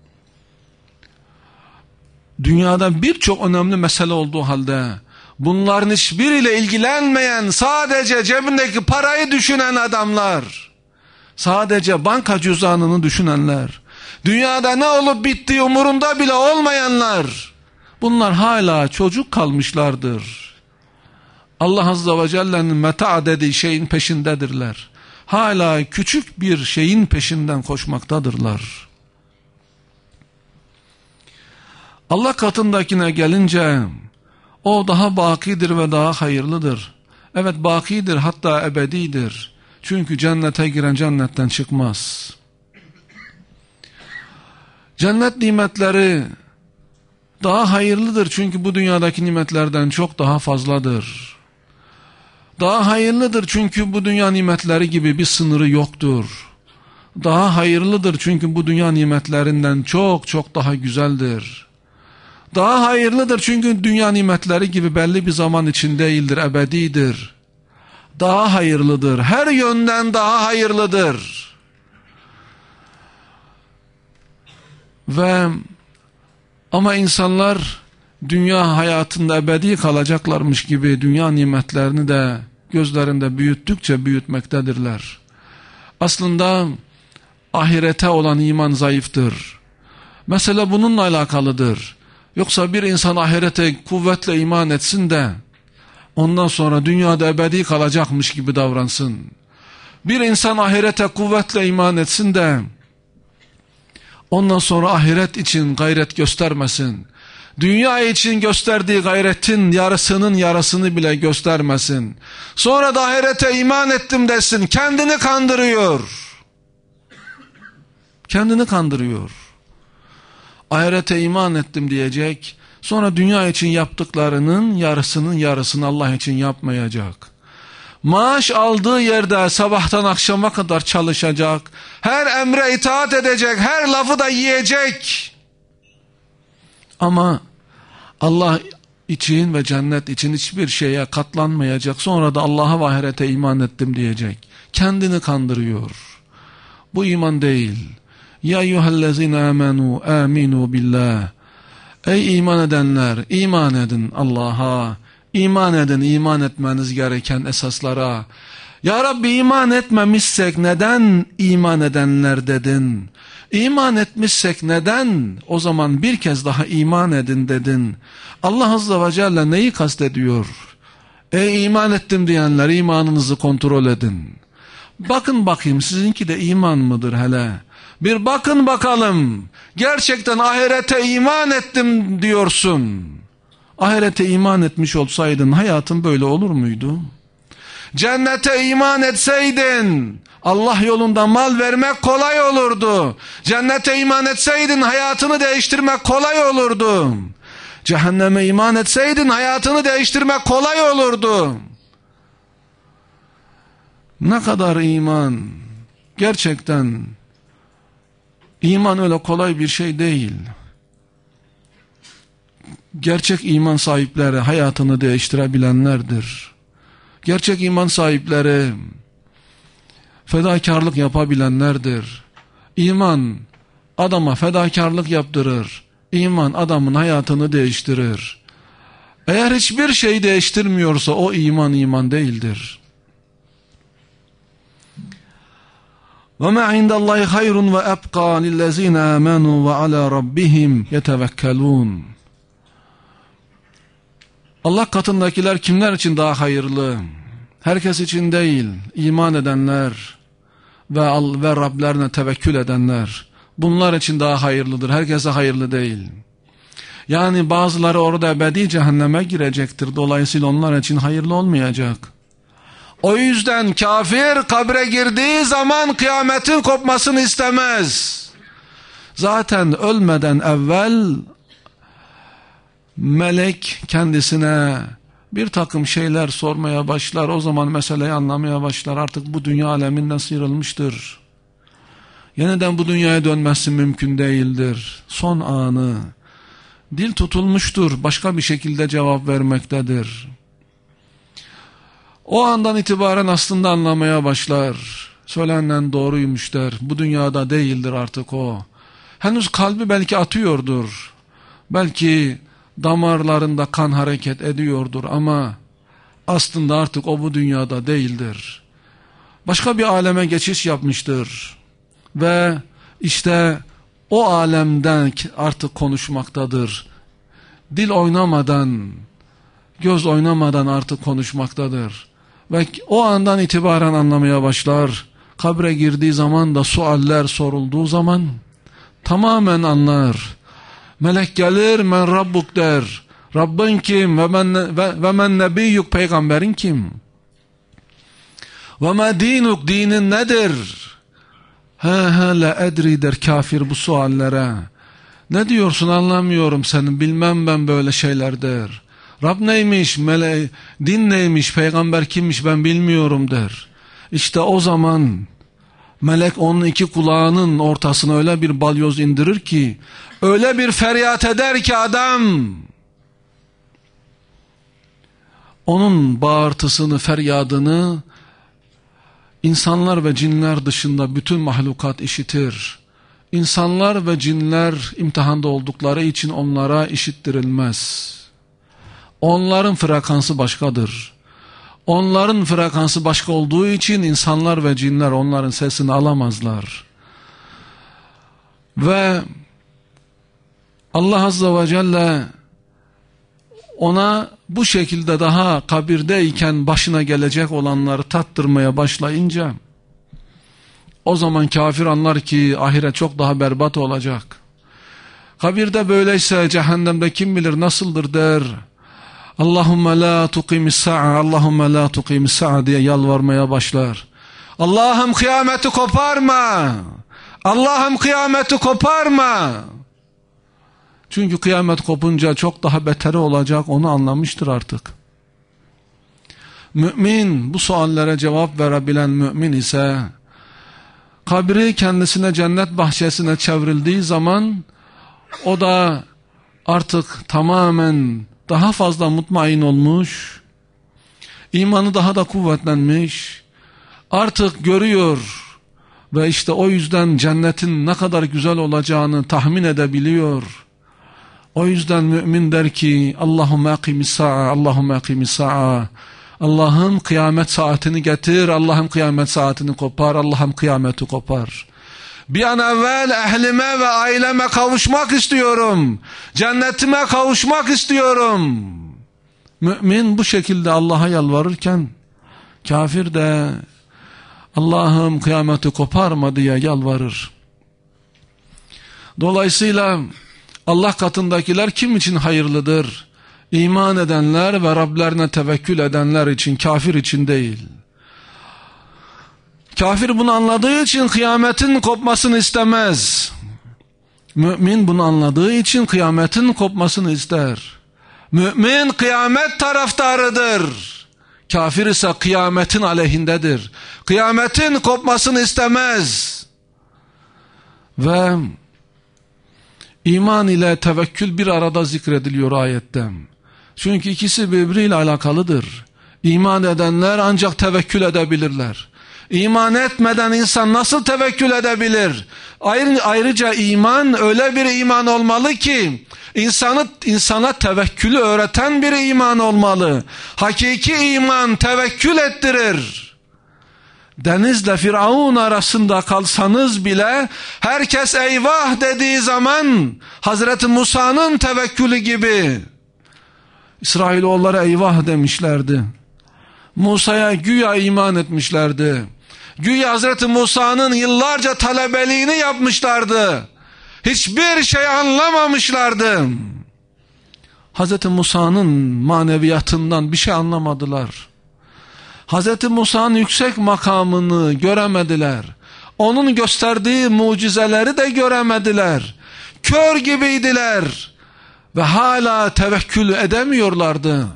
Dünyada birçok önemli mesele olduğu halde bunların hiçbiriyle ilgilenmeyen, sadece cebindeki parayı düşünen adamlar, sadece banka cüzdanını düşünenler, dünyada ne olup bittiği umurunda bile olmayanlar, bunlar hala çocuk kalmışlardır. Allah Azze ve Celle'nin meta dediği şeyin peşindedirler. Hala küçük bir şeyin peşinden koşmaktadırlar. Allah katındakine gelince o daha bakidir ve daha hayırlıdır. Evet, bakidir, hatta ebedidir. Çünkü cennete giren cennetten çıkmaz. Cennet nimetleri daha hayırlıdır çünkü bu dünyadaki nimetlerden çok daha fazladır. Daha hayırlıdır çünkü bu dünya nimetleri gibi bir sınırı yoktur. Daha hayırlıdır çünkü bu dünya nimetlerinden çok çok daha güzeldir. Daha hayırlıdır çünkü dünya nimetleri gibi belli bir zaman için değildir, ebedidir. Daha hayırlıdır, her yönden daha hayırlıdır. Ve ama insanlar dünya hayatında ebedi kalacaklarmış gibi dünya nimetlerini de gözlerinde büyüttükçe büyütmektedirler. Aslında ahirete olan iman zayıftır. Mesele bununla alakalıdır. Yoksa bir insan ahirete kuvvetle iman etsin de ondan sonra dünyada ebedi kalacakmış gibi davransın. Bir insan ahirete kuvvetle iman etsin de ondan sonra ahiret için gayret göstermesin. dünya için gösterdiği gayretin yarısının yarısını bile göstermesin. Sonra da ahirete iman ettim desin. Kendini kandırıyor. Kendini kandırıyor. Ahirete iman ettim diyecek. Sonra dünya için yaptıklarının yarısının yarısını Allah için yapmayacak. Maaş aldığı yerde sabahtan akşama kadar çalışacak. Her emre itaat edecek. Her lafı da yiyecek. Ama Allah için ve cennet için hiçbir şeye katlanmayacak. Sonra da Allah'a ve ahirete iman ettim diyecek. Kendini kandırıyor. Bu iman değil. Ya eyyühellezine amenu aminu billah. Ey iman edenler, iman edin Allah'a. İman edin, iman etmeniz gereken esaslara. Ya Rabbi iman etmemişsek neden iman edenler dedin? İman etmişsek neden o zaman bir kez daha iman edin dedin? Allah Azze ve Celle neyi kastediyor? Ey iman ettim diyenler, imanınızı kontrol edin. Bakın bakayım sizinki de iman mıdır hele? Bir bakın bakalım. Gerçekten ahirete iman ettim diyorsun. Ahirete iman etmiş olsaydın hayatın böyle olur muydu? Cennete iman etseydin Allah yolunda mal vermek kolay olurdu. Cennete iman etseydin hayatını değiştirmek kolay olurdu. Cehenneme iman etseydin hayatını değiştirmek kolay olurdu. Ne kadar iman. Gerçekten iman öyle kolay bir şey değil. Gerçek iman sahipleri hayatını değiştirebilenlerdir. Gerçek iman sahipleri fedakarlık yapabilenlerdir. İman adama fedakarlık yaptırır. İman adamın hayatını değiştirir. Eğer hiçbir şey değiştirmiyorsa o iman iman değildir. وَمَا عِنْدَ اللّٰهِ خَيْرٌ وَأَبْقَى لِلَّذ۪ينَ آمَنُوا وَعَلَى رَبِّهِمْ يَتَوَكَّلُونَ. Allah katındakiler kimler için daha hayırlı? Herkes için değil, iman edenler ve, ve Rablerine tevekkül edenler. Bunlar için daha hayırlıdır, herkese hayırlı değil. Yani bazıları orada ebedi cehenneme girecektir, dolayısıyla onlar için hayırlı olmayacak. O yüzden kafir kabre girdiği zaman kıyametin kopmasını istemez. Zaten ölmeden evvel melek kendisine bir takım şeyler sormaya başlar. O zaman meseleyi anlamaya başlar. Artık bu dünya aleminden sıyrılmıştır. Yeniden bu dünyaya dönmesi mümkün değildir. Son anı. Dil tutulmuştur. Başka bir şekilde cevap vermektedir. O andan itibaren aslında anlamaya başlar. Söylenen doğruymuş der. Bu dünyada değildir artık o. Henüz kalbi belki atıyordur. Belki damarlarında kan hareket ediyordur ama aslında artık o bu dünyada değildir. Başka bir aleme geçiş yapmıştır. Ve işte o alemden artık konuşmaktadır. Dil oynamadan, göz oynamadan artık konuşmaktadır. Ve o andan itibaren anlamaya başlar. Kabre girdiği zaman da sualler sorulduğu zaman tamamen anlar. Melek gelir, men Rabbuk der. Rabbin kim? Ve men, ve, ve men nebiyyuk, peygamberin kim? Ve me dinuk, dinin nedir? He he la edri der kafir bu suallere. Ne diyorsun anlamıyorum senin, bilmem ben böyle şeyler der. Rab neymiş, mele din neymiş, peygamber kimmiş ben bilmiyorum der. İşte o zaman melek onun iki kulağının ortasına öyle bir balyoz indirir ki, öyle bir feryat eder ki adam, onun bağırtısını, feryadını insanlar ve cinler dışında bütün mahlukat işitir. İnsanlar ve cinler imtihanda oldukları için onlara işittirilmez. Onların frekansı başkadır. Onların frekansı başka olduğu için insanlar ve cinler onların sesini alamazlar. Ve Allah Azze ve Celle ona bu şekilde daha kabirdeyken başına gelecek olanları tattırmaya başlayınca o zaman kafir anlar ki ahiret çok daha berbat olacak. Kabirde böyleyse cehennemde kim bilir nasıldır der. Allahümme la tuqimis sa'a, Allahümme la tuqimis sa'a diye yalvarmaya başlar. Allah'ım kıyameti koparma. Allah'ım kıyameti koparma. Çünkü kıyamet kopunca çok daha beteri olacak, onu anlamıştır artık. Mümin, bu suallere cevap verebilen mümin ise kabri kendisine cennet bahçesine çevrildiği zaman o da artık tamamen daha fazla mutmain olmuş, imanı daha da kuvvetlenmiş, artık görüyor ve işte o yüzden cennetin ne kadar güzel olacağını tahmin edebiliyor. O yüzden mümin der ki Allahümme akimis sa'a, Allahümme akimis sa'a. Allah'ım kıyamet saatini getir, Allah'ım kıyamet saatini kopar, Allah'ım kıyameti kopar. Bir an evvel ehlime ve aileme kavuşmak istiyorum. Cennetime kavuşmak istiyorum. Mümin bu şekilde Allah'a yalvarırken, kafir de Allah'ım kıyameti koparma diye yalvarır. Dolayısıyla Allah katındakiler kim için hayırlıdır? İman edenler ve Rablerine tevekkül edenler için, kafir için değil. Kafir bunu anladığı için kıyametin kopmasını istemez. Mümin bunu anladığı için kıyametin kopmasını ister. Mümin kıyamet taraftarıdır. Kafir ise kıyametin aleyhindedir. Kıyametin kopmasını istemez. Ve iman ile tevekkül bir arada zikrediliyor ayette. Çünkü ikisi birbiriyle alakalıdır. İman edenler ancak tevekkül edebilirler. İman etmeden insan nasıl tevekkül edebilir? Ayrıca iman öyle bir iman olmalı ki insanı insana tevekkülü öğreten bir iman olmalı. Hakiki iman tevekkül ettirir. Denizle Firavun arasında kalsanız bile herkes eyvah dediği zaman Hazreti Musa'nın tevekkülü gibi İsrailoğulları eyvah demişlerdi. Musa'ya güya iman etmişlerdi. Güya Hazreti Musa'nın yıllarca talebeliğini yapmışlardı. Hiçbir şey anlamamışlardı. Hazreti Musa'nın maneviyatından bir şey anlamadılar. Hazreti Musa'nın yüksek makamını göremediler. Onun gösterdiği mucizeleri de göremediler. Kör gibiydiler ve hala tevekkül edemiyorlardı.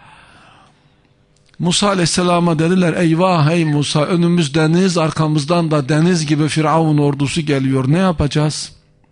Musa aleyhisselama dediler, eyvah ey Musa, önümüz deniz, arkamızdan da deniz gibi Firavun ordusu geliyor, ne yapacağız?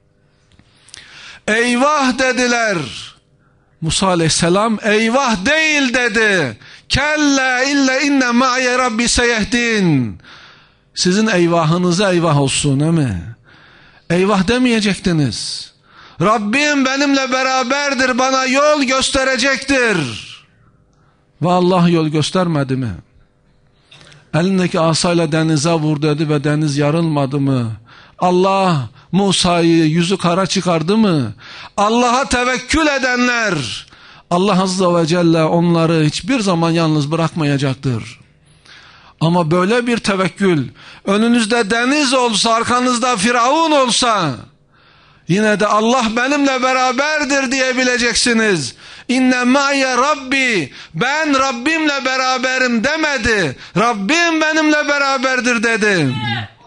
Eyvah dediler. Musa aleyhisselam eyvah değil dedi. Kelle ille inne ma'ye rabbi seyehdin. Sizin eyvahınıza eyvah olsun, değil mi? Eyvah demeyecektiniz. Rabbim benimle beraberdir, bana yol gösterecektir. Ve Allah yol göstermedi mi? Elindeki asayla denize vur dedi ve deniz yarılmadı mı? Allah Musa'yı yüzü kara çıkardı mı? Allah'a tevekkül edenler, Allah Azze ve Celle onları hiçbir zaman yalnız bırakmayacaktır. Ama böyle bir tevekkül, önünüzde deniz olsa, arkanızda Firavun olsa, yine de Allah benimle beraberdir diyebileceksiniz. İnne ma'ye Rabbi, ben Rabbimle beraberim demedi. Rabbim benimle beraberdir dedi.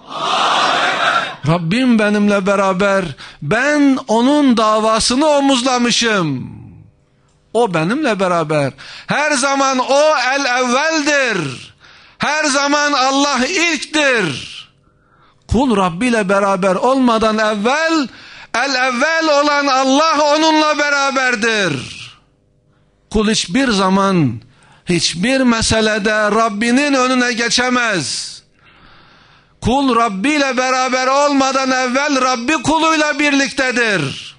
Rabbim benimle beraber, ben onun davasını omuzlamışım. O benimle beraber. Her zaman o el evveldir. Her zaman Allah ilktir. Kul Rabbi ile beraber olmadan evvel, el evvel olan Allah onunla beraberdir. Kul hiçbir zaman, hiçbir meselede Rabbinin önüne geçemez. Kul Rabbi ile beraber olmadan evvel Rabbi kuluyla birliktedir.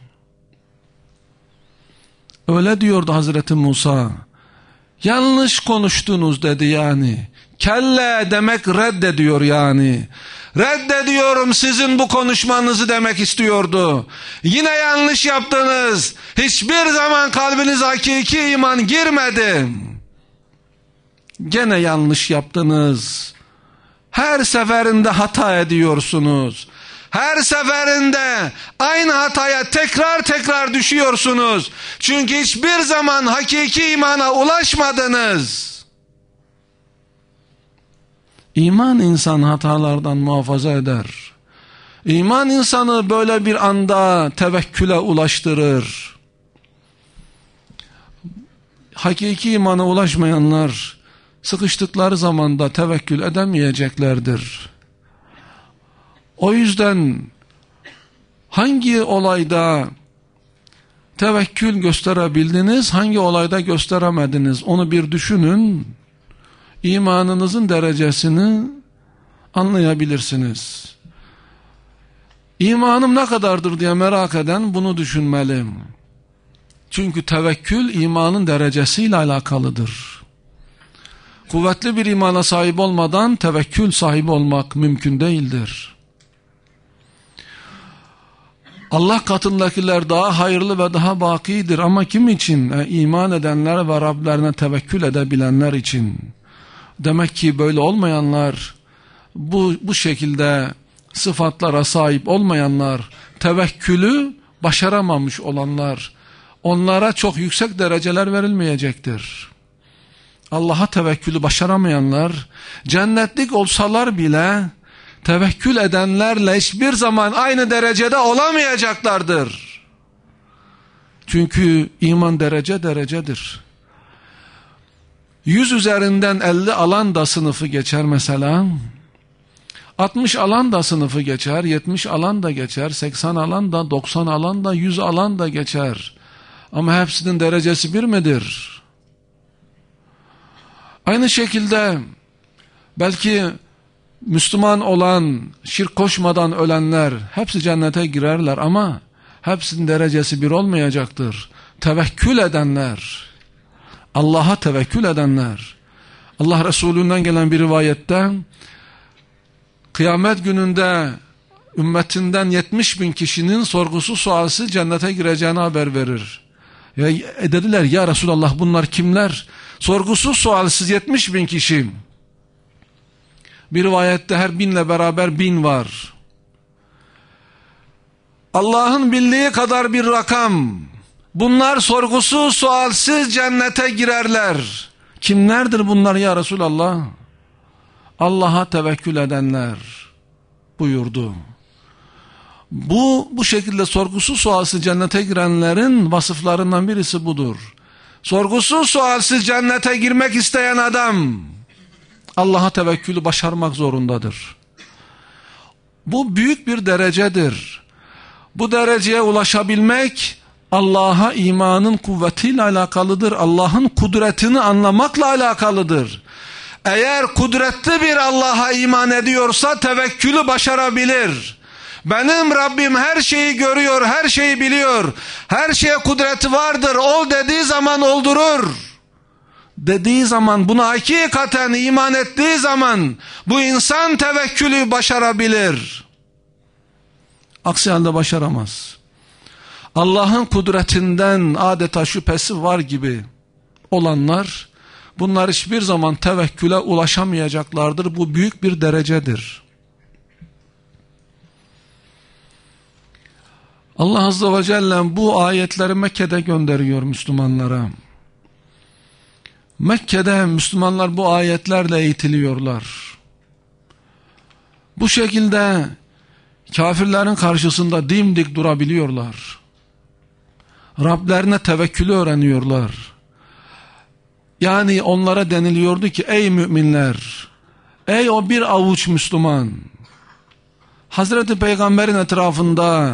Öyle diyordu Hazreti Musa. Yanlış konuştunuz dedi yani. Kelle demek reddediyor yani. Reddediyorum sizin bu konuşmanızı demek istiyordu. Yine yanlış yaptınız. Hiçbir zaman kalbinize hakiki iman girmedi. Gene yanlış yaptınız. Her seferinde hata ediyorsunuz. Her seferinde aynı hataya tekrar tekrar düşüyorsunuz. Çünkü hiçbir zaman hakiki imana ulaşmadınız. İman insan hatalardan muhafaza eder. İman insanı böyle bir anda tevekküle ulaştırır. Hakiki imana ulaşmayanlar sıkıştıkları zamanda tevekkül edemeyeceklerdir. O yüzden hangi olayda tevekkül gösterebildiniz, hangi olayda gösteremediniz onu bir düşünün. İmanınızın derecesini anlayabilirsiniz. İmanım ne kadardır diye merak eden bunu düşünmeli. Çünkü tevekkül imanın derecesiyle alakalıdır. Kuvvetli bir imana sahip olmadan tevekkül sahibi olmak mümkün değildir. Allah katındakiler daha hayırlı ve daha bakidir ama kim için? E, iman edenler ve Rablerine tevekkül edebilenler için. Demek ki böyle olmayanlar, bu, bu şekilde sıfatlara sahip olmayanlar, tevekkülü başaramamış olanlar, onlara çok yüksek dereceler verilmeyecektir. Allah'a tevekkülü başaramayanlar, cennetlik olsalar bile, tevekkül edenlerle hiçbir zaman aynı derecede olamayacaklardır. Çünkü iman derece derecedir. Yüz üzerinden elli alan da sınıfı geçer mesela. altmış alan da sınıfı geçer, yetmiş alan da geçer, seksen alan da, doksan alan da, yüz alan da geçer. Ama hepsinin derecesi bir midir? Aynı şekilde belki Müslüman olan, şirk koşmadan ölenler hepsi cennete girerler ama hepsinin derecesi bir olmayacaktır. Tevekkül edenler, Allah'a tevekkül edenler. Allah Resulü'nden gelen bir rivayette kıyamet gününde ümmetinden yetmiş bin kişinin sorgusu sualsiz cennete gireceğine haber verir. Ya, dediler ya Resulallah bunlar kimler? Sorgusuz sualsiz yetmiş bin kişi. Bir rivayette her binle beraber bin var. Allah'ın bildiği kadar bir rakam. Bunlar sorgusuz sualsiz cennete girerler. Kimlerdir bunlar ya Resulallah? Allah'a tevekkül edenler buyurdu. Bu, bu şekilde sorgusuz sualsiz cennete girenlerin vasıflarından birisi budur. Sorgusuz sualsiz cennete girmek isteyen adam Allah'a tevekkülü başarmak zorundadır. Bu büyük bir derecedir. Bu dereceye ulaşabilmek Allah'a imanın kuvvetiyle alakalıdır. Allah'ın kudretini anlamakla alakalıdır. Eğer kudretli bir Allah'a iman ediyorsa tevekkülü başarabilir. Benim Rabbim her şeyi görüyor, her şeyi biliyor. Her şeye kudreti vardır. Ol dediği zaman oldurur. Dediği zaman, buna hakikaten iman ettiği zaman bu insan tevekkülü başarabilir. Aksi halde başaramaz. Allah'ın kudretinden adeta şüphesi var gibi olanlar, bunlar hiçbir zaman tevekküle ulaşamayacaklardır. Bu büyük bir derecedir. Allah Azze ve Celle bu ayetleri Mekke'de gönderiyor Müslümanlara. Mekke'de Müslümanlar bu ayetlerle eğitiliyorlar. Bu şekilde kafirlerin karşısında dimdik durabiliyorlar. Rablerine tevekkülü öğreniyorlar. Yani onlara deniliyordu ki ey müminler, ey o bir avuç Müslüman, Hazreti Peygamber'in etrafında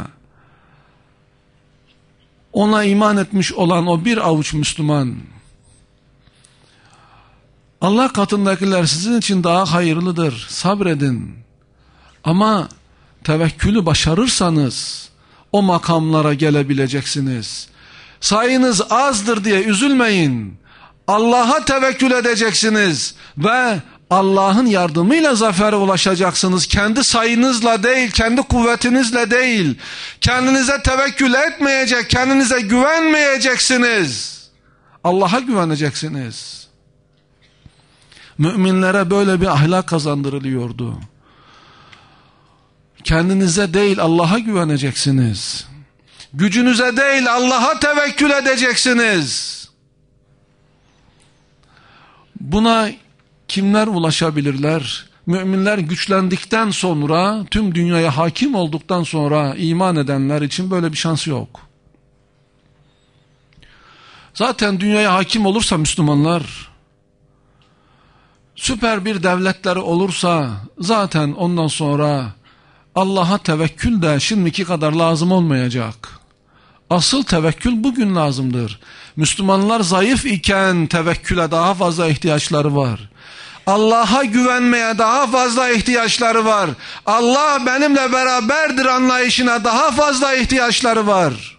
ona iman etmiş olan o bir avuç Müslüman, Allah katındakiler sizin için daha hayırlıdır, sabredin. Ama tevekkülü başarırsanız o makamlara gelebileceksiniz. Sayınız azdır diye üzülmeyin. Allah'a tevekkül edeceksiniz ve Allah'ın yardımıyla zafere ulaşacaksınız. Kendi sayınızla değil, kendi kuvvetinizle değil. Kendinize tevekkül etmeyecek, kendinize güvenmeyeceksiniz. Allah'a güveneceksiniz. Müminlere böyle bir ahlak kazandırılıyordu. Kendinize değil Allah'a güveneceksiniz. Gücünüze değil Allah'a tevekkül edeceksiniz. Buna kimler ulaşabilirler? Müminler güçlendikten sonra, tüm dünyaya hakim olduktan sonra iman edenler için böyle bir şans yok. Zaten dünyaya hakim olursa Müslümanlar, süper bir devletleri olursa zaten ondan sonra Allah'a tevekkül de şimdiki kadar lazım olmayacak. Asıl tevekkül bugün lazımdır. Müslümanlar zayıf iken tevekküle daha fazla ihtiyaçları var. Allah'a güvenmeye daha fazla ihtiyaçları var. Allah benimle beraberdir anlayışına daha fazla ihtiyaçları var.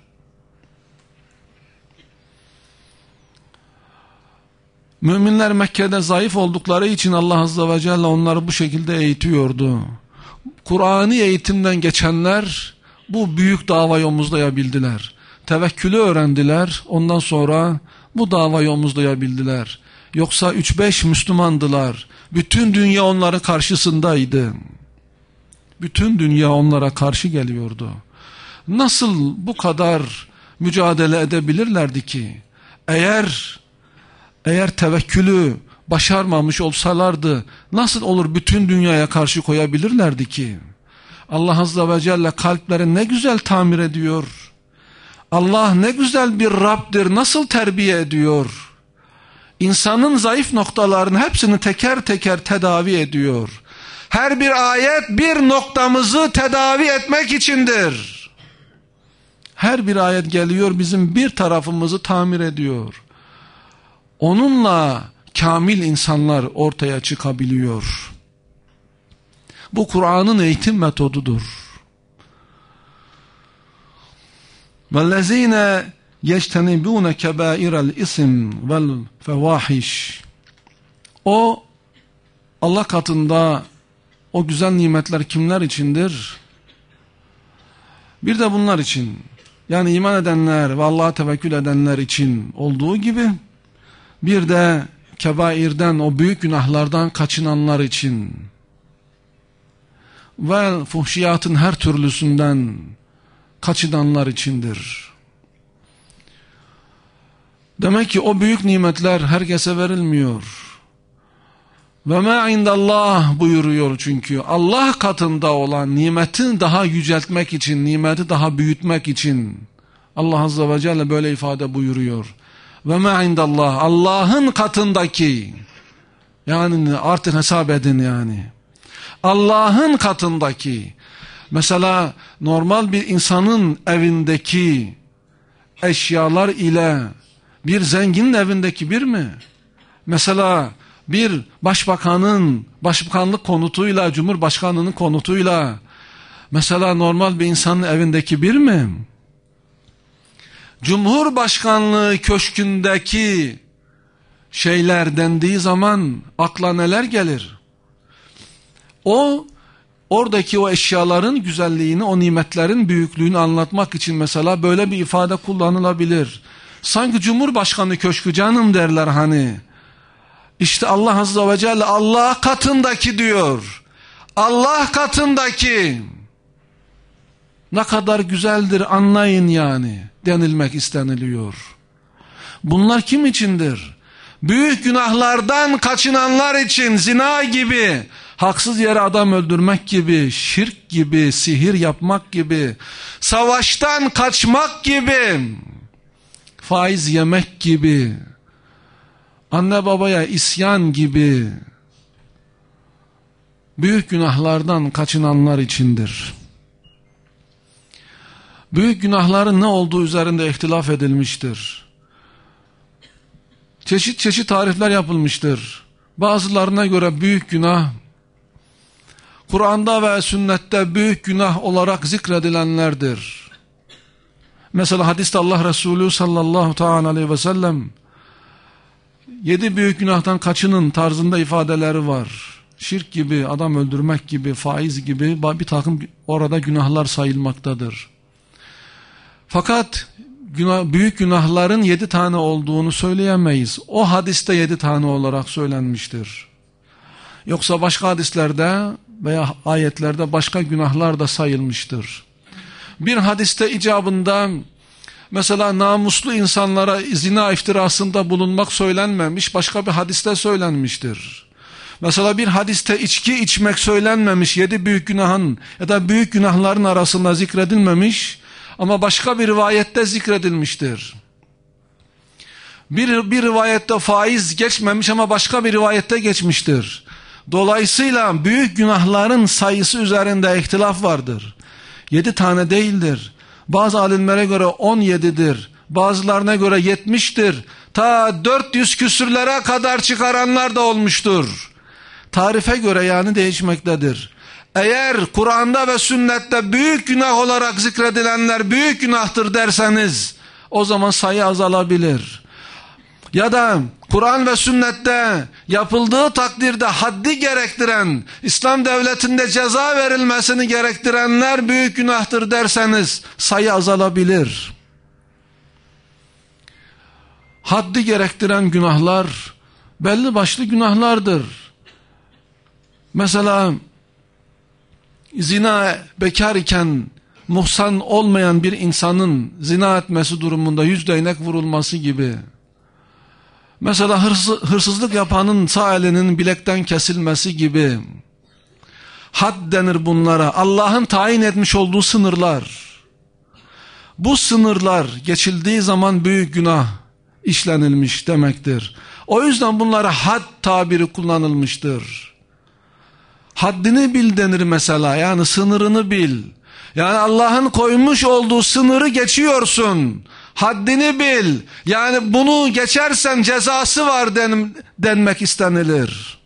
Müminler Mekke'de zayıf oldukları için Allah Azze ve Celle onları bu şekilde eğitiyordu. Kur'an'ı eğitimden geçenler bu büyük davayı omuzlayabildiler. Tevekkülü öğrendiler, ondan sonra bu davayı omuzlayabildiler. Yoksa üç beş Müslümandılar. Bütün dünya onların karşısındaydı. Bütün dünya onlara karşı geliyordu. Nasıl bu kadar mücadele edebilirlerdi ki? Eğer eğer tevekkülü başarmamış olsalardı nasıl olur bütün dünyaya karşı koyabilirlerdi ki? Allah Azze ve Celle kalpleri ne güzel tamir ediyor. Allah ne güzel bir Rab'dir, nasıl terbiye ediyor. İnsanın zayıf noktalarının hepsini teker teker tedavi ediyor. Her bir ayet bir noktamızı tedavi etmek içindir. Her bir ayet geliyor bizim bir tarafımızı tamir ediyor. Onunla kamil insanlar ortaya çıkabiliyor. Bu Kur'an'ın eğitim metodudur. وَالَّذ۪ينَ يَجْتَنِبُونَ كَبَائِرَ الْاِسْمِ وَالْفَوَاحِشِ O Allah katında o güzel nimetler kimler içindir? Bir de bunlar için, yani iman edenler ve Allah'a tevekkül edenler için olduğu gibi, bir de kebairden, o büyük günahlardan kaçınanlar için ve fuhşiyatın her türlüsünden kaçınanlar içindir. Demek ki o büyük nimetler herkese verilmiyor. Ve ma indallah buyuruyor çünkü. Allah katında olan nimetin daha yüceltmek için, nimeti daha büyütmek için Allah Azze ve Celle böyle ifade buyuruyor. Ve ma indallah, Allah'ın katındaki, yani artık hesap edin yani. Allah'ın katındaki, mesela normal bir insanın evindeki eşyalar ile bir zenginin evindeki bir mi? Mesela bir başbakanın başbakanlık konutuyla, cumhurbaşkanının konutuyla mesela normal bir insanın evindeki bir mi? Cumhurbaşkanlığı köşkündeki şeyler dendiği zaman akla neler gelir? O oradaki o eşyaların güzelliğini, o nimetlerin büyüklüğünü anlatmak için mesela böyle bir ifade kullanılabilir. Sanki Cumhurbaşkanı köşkü canım derler hani. İşte Allah Azze ve Celle Allah katındaki diyor. Allah katındaki. Ne kadar güzeldir anlayın yani denilmek isteniliyor. Bunlar kim içindir? Büyük günahlardan kaçınanlar için, zina gibi, haksız yere adam öldürmek gibi, şirk gibi, sihir yapmak gibi, savaştan kaçmak gibi, faiz yemek gibi, anne babaya isyan gibi büyük günahlardan kaçınanlar içindir. Büyük günahların ne olduğu üzerinde ihtilaf edilmiştir. Çeşit çeşit tarifler yapılmıştır. Bazılarına göre büyük günah, Kur'an'da ve sünnette büyük günah olarak zikredilenlerdir. Mesela hadiste Allah Resulü sallallahu teala aleyhi ve sellem yedi büyük günahtan kaçının tarzında ifadeleri var. Şirk gibi, adam öldürmek gibi, faiz gibi bir takım orada günahlar sayılmaktadır. Fakat günah, büyük günahların yedi tane olduğunu söyleyemeyiz. O hadiste yedi tane olarak söylenmiştir. Yoksa başka hadislerde veya ayetlerde başka günahlar da sayılmıştır. Bir hadiste icabında mesela namuslu insanlara zina iftirasında bulunmak söylenmemiş, başka bir hadiste söylenmiştir. Mesela bir hadiste içki içmek söylenmemiş, yedi büyük günahın ya da büyük günahların arasında zikredilmemiş ama başka bir rivayette zikredilmiştir. Bir, bir rivayette faiz geçmemiş ama başka bir rivayette geçmiştir. Dolayısıyla büyük günahların sayısı üzerinde ihtilaf vardır. Yedi tane değildir. Bazı alimlere göre on yedidir. Bazılarına göre yetmiştir. Ta dört yüz küsürlere kadar çıkaranlar da olmuştur. Tarife göre yani değişmektedir. Eğer Kur'an'da ve sünnette büyük günah olarak zikredilenler büyük günahtır derseniz o zaman sayı azalabilir. Ya da Kur'an ve sünnette yapıldığı takdirde haddi gerektiren, İslam devletinde ceza verilmesini gerektirenler büyük günahtır derseniz sayı azalabilir. Haddi gerektiren günahlar belli başlı günahlardır. Mesela zina bekar iken muhsan olmayan bir insanın zina etmesi durumunda yüz değnek vurulması gibi. Mesela hırsız, hırsızlık yapanın sağ elinin bilekten kesilmesi gibi. Had denir bunlara. Allah'ın tayin etmiş olduğu sınırlar. Bu sınırlar geçildiği zaman büyük günah işlenilmiş demektir. O yüzden bunlara had tabiri kullanılmıştır. Haddini bil denir mesela, yani sınırını bil. Yani Allah'ın koymuş olduğu sınırı geçiyorsun. Haddini bil. Yani bunu geçersen cezası var den, denmek istenilir.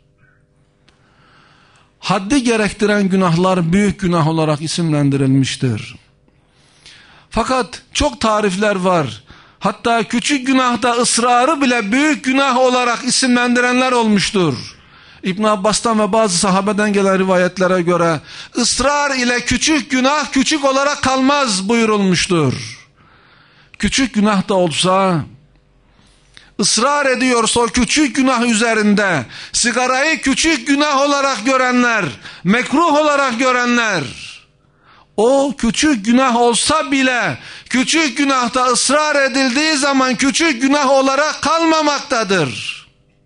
Haddi gerektiren günahlar büyük günah olarak isimlendirilmiştir. Fakat çok tarifler var. Hatta küçük günahta ısrarı bile büyük günah olarak isimlendirenler olmuştur. İbn Abbas'tan ve bazı sahabeden gelen rivayetlere göre ısrar ile küçük günah küçük olarak kalmaz buyurulmuştur. Küçük günah da olsa ısrar ediyorsa o küçük günah üzerinde, sigarayı küçük günah olarak görenler, mekruh olarak görenler, o küçük günah olsa bile küçük günahta ısrar edildiği zaman küçük günah olarak kalmamaktadır.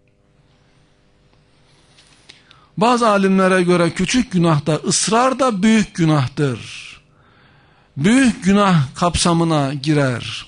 Bazı alimlere göre küçük günahta ısrar da büyük günahtır. Büyük günah kapsamına girer.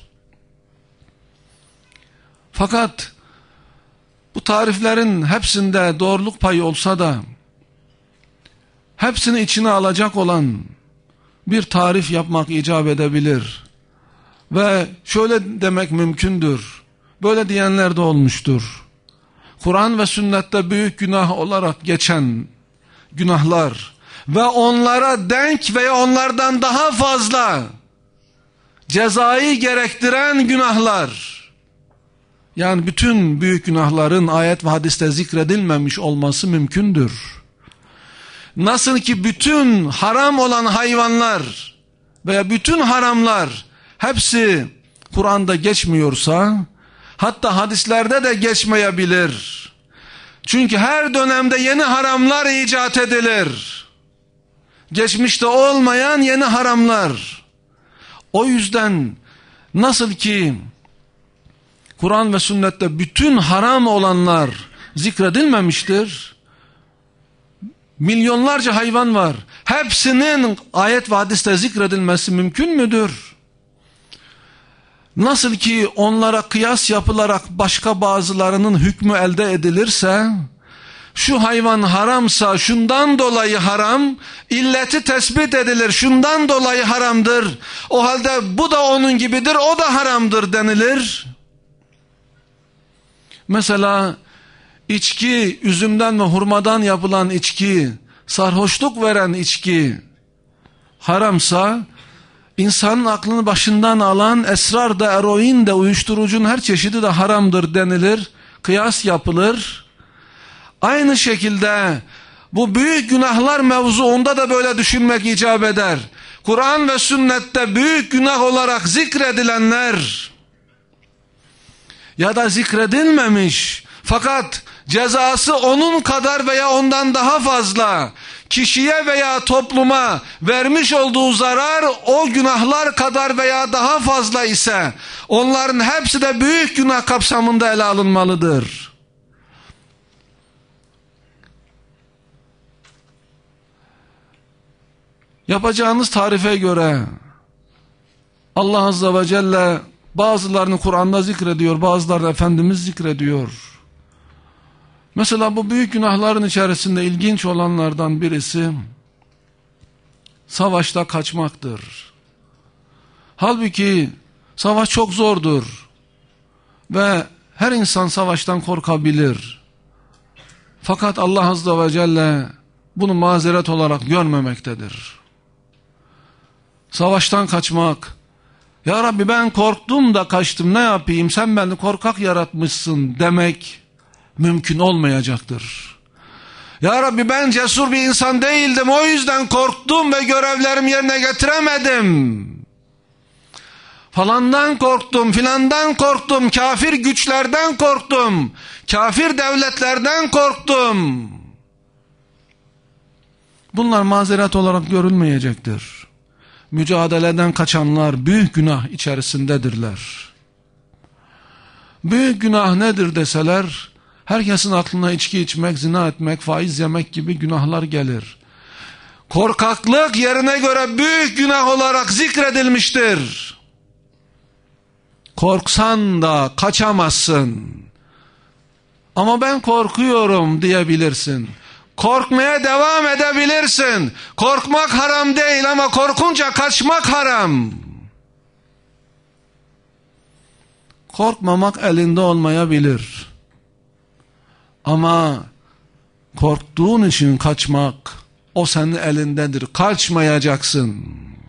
Fakat bu tariflerin hepsinde doğruluk payı olsa da hepsini içine alacak olan bir tarif yapmak icap edebilir. Ve şöyle demek mümkündür. Böyle diyenler de olmuştur. Kur'an ve sünnette büyük günah olarak geçen günahlar ve onlara denk veya onlardan daha fazla cezayı gerektiren günahlar, yani bütün büyük günahların ayet ve hadiste zikredilmemiş olması mümkündür. Nasıl ki bütün haram olan hayvanlar veya bütün haramlar hepsi Kur'an'da geçmiyorsa, hatta hadislerde de geçmeyebilir. Çünkü her dönemde yeni haramlar icat edilir. Geçmişte olmayan yeni haramlar. O yüzden nasıl ki Kur'an ve sünnette bütün haram olanlar zikredilmemiştir, milyonlarca hayvan var. Hepsinin ayet ve hadiste zikredilmesi mümkün müdür? Nasıl ki onlara kıyas yapılarak başka bazılarının hükmü elde edilirse, şu hayvan haramsa şundan dolayı haram, illeti tespit edilir, şundan dolayı haramdır, o halde bu da onun gibidir, o da haramdır denilir. Mesela içki, üzümden ve hurmadan yapılan içki, sarhoşluk veren içki haramsa, İnsanın aklını başından alan esrar da, eroin de, uyuşturucunun her çeşidi de haramdır denilir. Kıyas yapılır. Aynı şekilde bu büyük günahlar mevzuunda da böyle düşünmek icap eder. Kur'an ve sünnette büyük günah olarak zikredilenler ya da zikredilmemiş fakat cezası onun kadar veya ondan daha fazla kişiye veya topluma vermiş olduğu zarar o günahlar kadar veya daha fazla ise onların hepsi de büyük günah kapsamında ele alınmalıdır. Yapacağınız tarife göre Allah Azze ve Celle bazılarını Kur'an'da zikrediyor, bazılarını Efendimiz zikrediyor. Mesela bu büyük günahların içerisinde ilginç olanlardan birisi savaşta kaçmaktır. Halbuki savaş çok zordur ve her insan savaştan korkabilir. Fakat Allah Azze ve Celle bunu mazeret olarak görmemektedir. Savaştan kaçmak, ya Rabbi ben korktum da kaçtım, ne yapayım, sen beni korkak yaratmışsın demek mümkün olmayacaktır. Ya Rabbi ben cesur bir insan değildim, o yüzden korktum ve görevlerimi yerine getiremedim. Falandan korktum, filandan korktum, kafir güçlerden korktum, kafir devletlerden korktum. Bunlar mazeret olarak görülmeyecektir. Mücadeleden kaçanlar büyük günah içerisindedirler. Büyük günah nedir deseler, herkesin aklına içki içmek, zina etmek, faiz yemek gibi günahlar gelir. Korkaklık yerine göre büyük günah olarak zikredilmiştir. Korksan da kaçamazsın. Ama ben korkuyorum diyebilirsin. Korkmaya devam edebilirsin. Korkmak haram değil ama korkunca kaçmak haram. Korkmamak elinde olmayabilir. Ama korktuğun için kaçmak o senin elindedir. Kaçmayacaksın.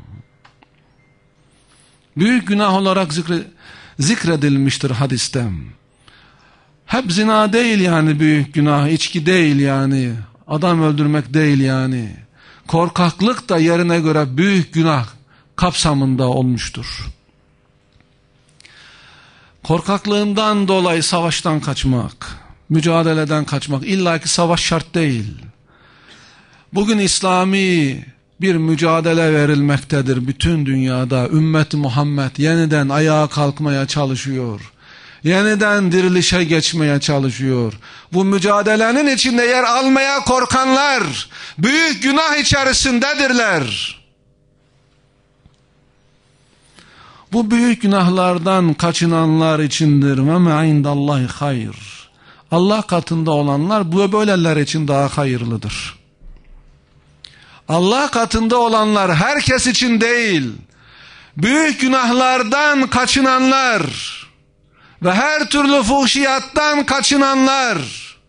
Büyük günah olarak zikre, zikredilmiştir hadiste. Hep zina değil yani büyük günah, içki değil yani, adam öldürmek değil yani. Korkaklık da yerine göre büyük günah kapsamında olmuştur. Korkaklığından dolayı savaştan kaçmak, mücadeleden kaçmak, illaki savaş şart değil. Bugün İslami bir mücadele verilmektedir bütün dünyada. Ümmet-i Muhammed yeniden ayağa kalkmaya çalışıyor. Yeniden dirilişe geçmeye çalışıyor. Bu mücadelenin içinde yer almaya korkanlar büyük günah içerisindedirler. Bu büyük günahlardan kaçınanlar içindir. Ve me indallahi hayr. Allah katında olanlar bu böyleler için daha hayırlıdır. Allah katında olanlar herkes için değil. Büyük günahlardan kaçınanlar ve her türlü fuhşiyattan kaçınanlar.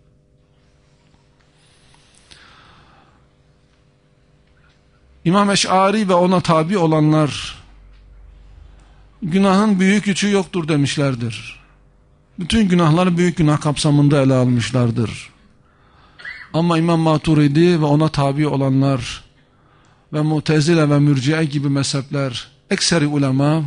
İmam Eş'ari ve ona tabi olanlar günahın büyük küçüğü yoktur demişlerdir. Bütün günahları büyük günah kapsamında ele almışlardır. Ama İmam Maturidi ve ona tabi olanlar ve Mu'tezile ve Mürciye gibi mezhepler, ekseri ulema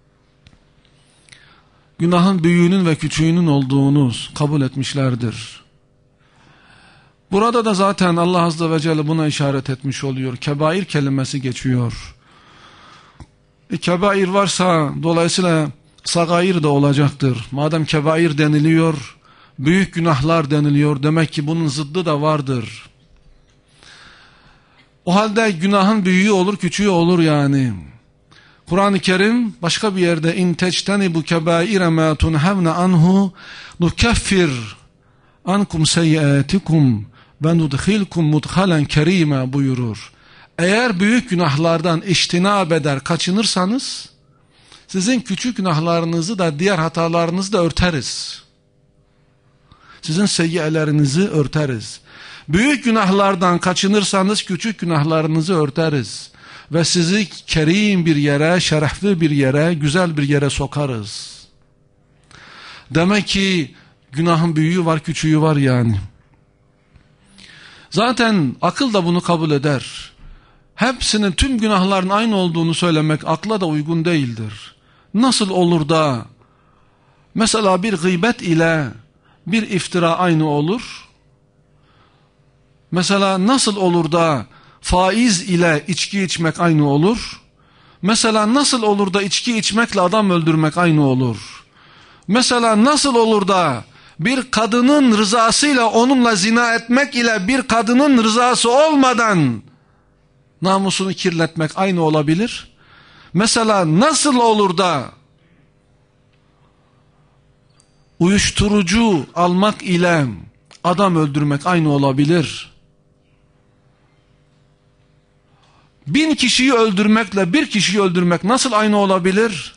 günahın büyüğünün ve küçüğünün olduğunu kabul etmişlerdir. Burada da zaten Allah Azze ve Celle buna işaret etmiş oluyor. Kebair kelimesi geçiyor. E, kebair varsa dolayısıyla sagair de olacaktır. Madem kebair deniliyor, büyük günahlar deniliyor, demek ki bunun zıddı da vardır. O halde günahın büyüğü olur, küçüğü olur yani. Kur'an-ı Kerim başka bir yerde in tectenibu kebaire ma tunhavne anhu nukeffir ankum seyyiatikum ve nudkhilkum mudkhalen kerime buyurur. Eğer büyük günahlardan iştinab eder, kaçınırsanız sizin küçük günahlarınızı da diğer hatalarınızı da örteriz. Sizin seyyiyelerinizi örteriz. Büyük günahlardan kaçınırsanız küçük günahlarınızı örteriz. Ve sizi kerim bir yere, şerefli bir yere, güzel bir yere sokarız. Demek ki günahın büyüğü var, küçüğü var yani. Zaten akıl da bunu kabul eder. Hepsinin, tüm günahların aynı olduğunu söylemek akla da uygun değildir. Nasıl olur da mesela bir gıybet ile bir iftira aynı olur? Mesela nasıl olur da faiz ile içki içmek aynı olur? Mesela nasıl olur da içki içmekle adam öldürmek aynı olur? Mesela nasıl olur da bir kadının rızasıyla onunla zina etmek ile bir kadının rızası olmadan namusunu kirletmek aynı olabilir? Mesela nasıl olur da uyuşturucu almak ile adam öldürmek aynı olabilir? Bin kişiyi öldürmekle bir kişiyi öldürmek nasıl aynı olabilir?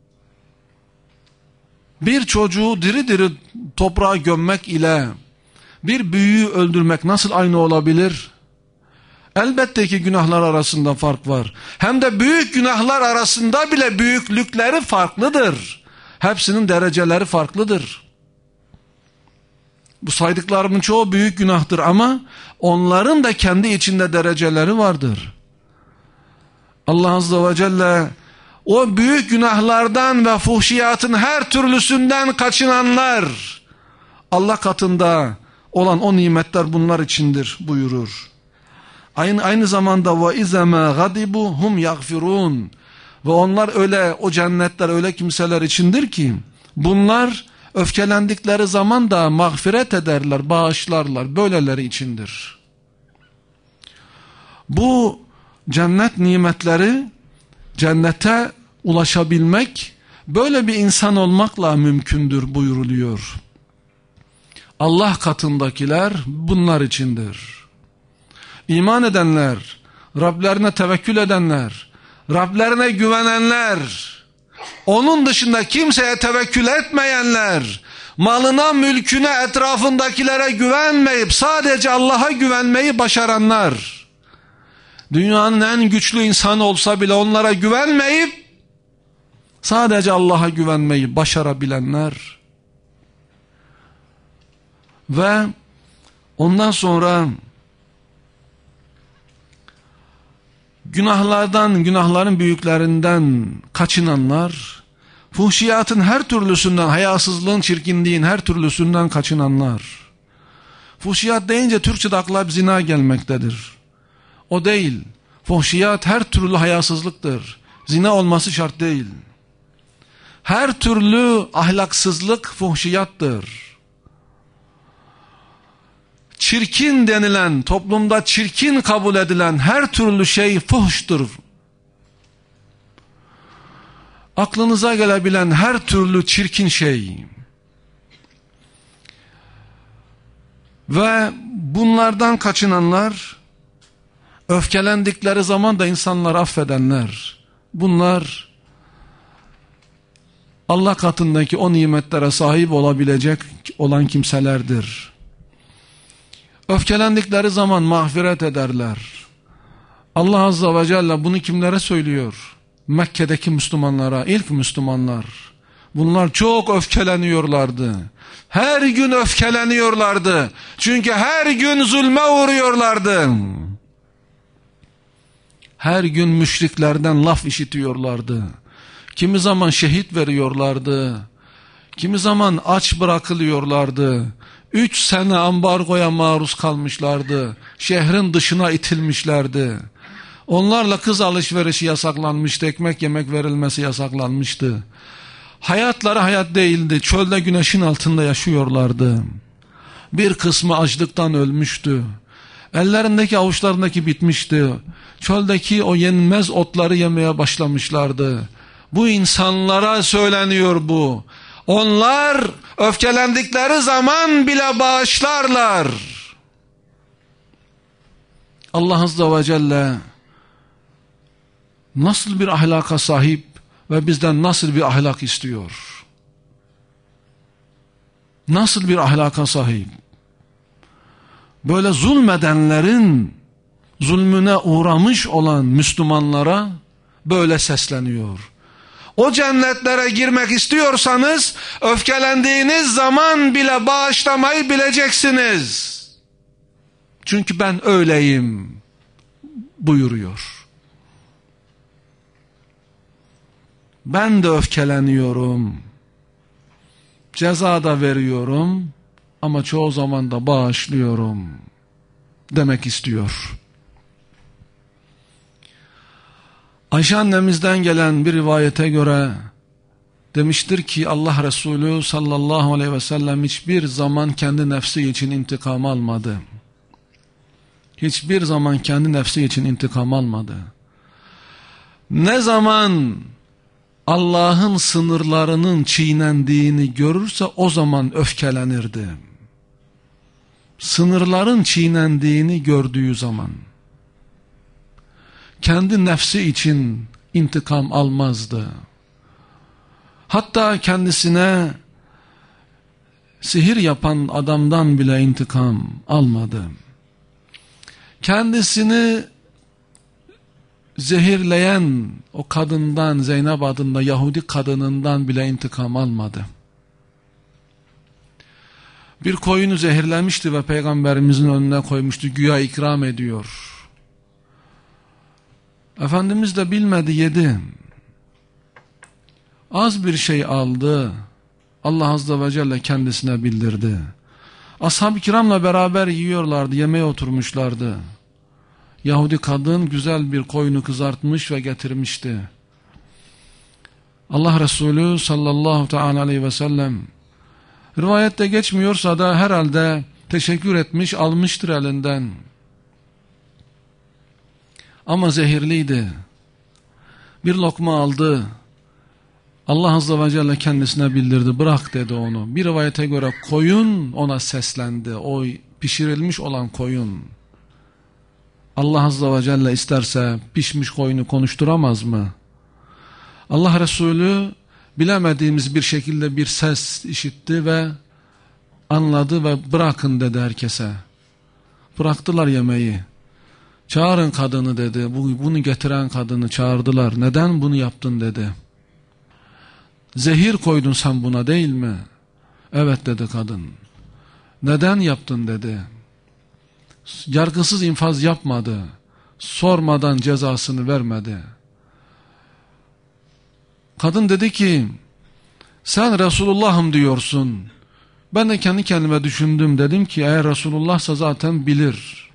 Bir çocuğu diri diri toprağa gömmek ile bir büyüğü öldürmek nasıl aynı olabilir? Elbette ki günahlar arasında fark var. Hem de büyük günahlar arasında bile büyüklükleri farklıdır. Hepsinin dereceleri farklıdır. Bu saydıklarımın çoğu büyük günahtır ama onların da kendi içinde dereceleri vardır. Allah Azze ve Celle o büyük günahlardan ve fuhşiyatın her türlüsünden kaçınanlar Allah katında olan o nimetler bunlar içindir buyurur. Aynı, aynı zamanda ve izeme gadibu hum yagfirun, ve onlar öyle, o cennetler öyle kimseler içindir ki bunlar öfkelendikleri zaman da mağfiret ederler, bağışlarlar. Böyleleri içindir. Bu cennet nimetleri, cennete ulaşabilmek böyle bir insan olmakla mümkündür buyuruluyor. Allah katındakiler bunlar içindir. İman edenler, Rablerine tevekkül edenler, Rablerine güvenenler, onun dışında kimseye tevekkül etmeyenler, malına, mülküne, etrafındakilere güvenmeyip sadece Allah'a güvenmeyi başaranlar, dünyanın en güçlü insanı olsa bile onlara güvenmeyip sadece Allah'a güvenmeyi başarabilenler ve ondan sonra günahlardan, günahların büyüklerinden kaçınanlar, fuhşiyatın her türlüsünden, hayasızlığın, çirkinliğin her türlüsünden kaçınanlar. Fuhşiyat deyince Türkçe'de akla zina gelmektedir. O değil. Fuhşiyat her türlü hayasızlıktır. Zina olması şart değil. Her türlü ahlaksızlık fuhşiyattır. Çirkin denilen, toplumda çirkin kabul edilen her türlü şey fuhştur. Aklınıza gelebilen her türlü çirkin şey. Ve bunlardan kaçınanlar, öfkelendikleri zaman da insanları affedenler. Bunlar Allah katındaki o nimetlere sahip olabilecek olan kimselerdir. Öfkelendikleri zaman mağfiret ederler. Allah Azze ve Celle bunu kimlere söylüyor? Mekke'deki Müslümanlara, ilk Müslümanlar. Bunlar çok öfkeleniyorlardı. Her gün öfkeleniyorlardı. Çünkü her gün zulme uğruyorlardı. Her gün müşriklerden laf işitiyorlardı. Kimi zaman şehit veriyorlardı. Kimi zaman aç bırakılıyorlardı. Üç sene ambargoya maruz kalmışlardı. Şehrin dışına itilmişlerdi. Onlarla kız alışverişi yasaklanmıştı. Ekmek yemek verilmesi yasaklanmıştı. Hayatları hayat değildi. Çölde güneşin altında yaşıyorlardı. Bir kısmı açlıktan ölmüştü. Ellerindeki avuçlarındaki bitmişti. Çöldeki o yenmez otları yemeye başlamışlardı. Bu insanlara söyleniyor bu. Onlar öfkelendikleri zaman bile bağışlarlar. Allah Azze ve Celle nasıl bir ahlaka sahip ve bizden nasıl bir ahlak istiyor? Nasıl bir ahlaka sahip? Böyle zulmedenlerin zulmüne uğramış olan Müslümanlara böyle sesleniyor. O cennetlere girmek istiyorsanız öfkelendiğiniz zaman bile bağışlamayı bileceksiniz. Çünkü ben öyleyim buyuruyor. Ben de öfkeleniyorum. Ceza da veriyorum ama çoğu zaman da bağışlıyorum demek istiyor. Ayşe annemizden gelen bir rivayete göre demiştir ki Allah Resulü sallallahu aleyhi ve sellem hiçbir zaman kendi nefsi için intikam almadı. Hiçbir zaman kendi nefsi için intikam almadı. Ne zaman Allah'ın sınırlarının çiğnendiğini görürse o zaman öfkelenirdi. Sınırların çiğnendiğini gördüğü zaman kendi nefsi için intikam almazdı. Hatta kendisine sihir yapan adamdan bile intikam almadı. Kendisini zehirleyen o kadından, Zeynep adında Yahudi kadınından bile intikam almadı. Bir koyunu zehirlemişti ve Peygamberimizin önüne koymuştu, güya ikram ediyor. Efendimiz de bilmedi, yedi. Az bir şey aldı. Allah Azze ve Celle kendisine bildirdi. Ashab-ı kiramla beraber yiyorlardı, yemeğe oturmuşlardı. Yahudi kadın güzel bir koyunu kızartmış ve getirmişti. Allah Resulü sallallahu teala aleyhi ve sellem, rivayette geçmiyorsa da herhalde teşekkür etmiş, almıştır elinden. Ama zehirliydi. Bir lokma aldı. Allah Azze ve Celle kendisine bildirdi. Bırak dedi onu. Bir rivayete göre koyun ona seslendi. O pişirilmiş olan koyun. Allah Azze ve Celle isterse pişmiş koyunu konuşturamaz mı? Allah Resulü bilemediğimiz bir şekilde bir ses işitti ve anladı ve bırakın dedi herkese. Bıraktılar yemeği. Çağırın kadını dedi. Bunu getiren kadını çağırdılar. Neden bunu yaptın dedi. Zehir koydun sen buna değil mi? Evet dedi kadın. Neden yaptın dedi. Yargısız infaz yapmadı. Sormadan cezasını vermedi. Kadın dedi ki, sen Resulullah'ım diyorsun. Ben de kendi kendime düşündüm. Dedim ki eğer Resulullah'sa zaten bilir.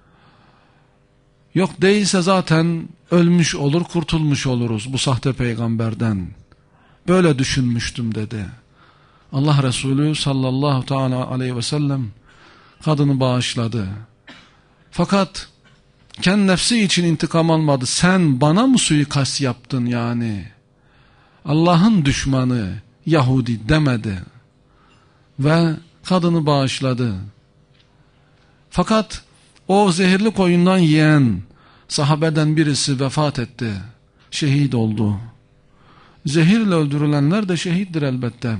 Yok değilse zaten ölmüş olur, kurtulmuş oluruz bu sahte peygamberden. Böyle düşünmüştüm dedi. Allah Resulü sallallahu teala aleyhi ve sellem kadını bağışladı. Fakat kendi nefsi için intikam almadı. Sen bana mı suikast yaptın yani? Allah'ın düşmanı Yahudi demedi. Ve kadını bağışladı. Fakat o zehirli koyundan yiyen sahabeden birisi vefat etti. Şehit oldu. Zehirle öldürülenler de şehittir elbette.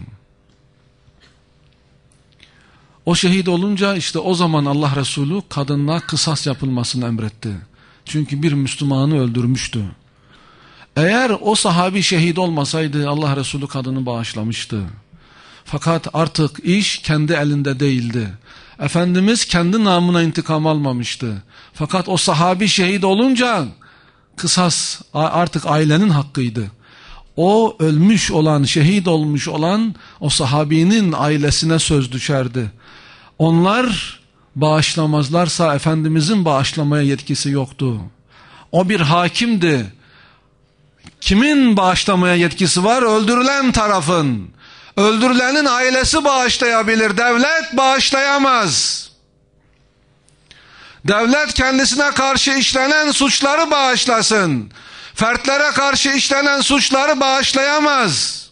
O şehit olunca işte o zaman Allah Resulü kadına kısas yapılmasını emretti. Çünkü bir Müslümanı öldürmüştü. Eğer o sahabi şehit olmasaydı Allah Resulü kadını bağışlamıştı. Fakat artık iş kendi elinde değildi. Efendimiz kendi namına intikam almamıştı. Fakat o sahabi şehit olunca kısas artık ailenin hakkıydı. O ölmüş olan, şehit olmuş olan o sahabinin ailesine söz düşerdi. Onlar bağışlamazlarsa Efendimizin bağışlamaya yetkisi yoktu. O bir hakimdi. Kimin bağışlamaya yetkisi var? Öldürülen tarafın. Öldürülenin ailesi bağışlayabilir. Devlet bağışlayamaz. Devlet kendisine karşı işlenen suçları bağışlasın. Fertlere karşı işlenen suçları bağışlayamaz.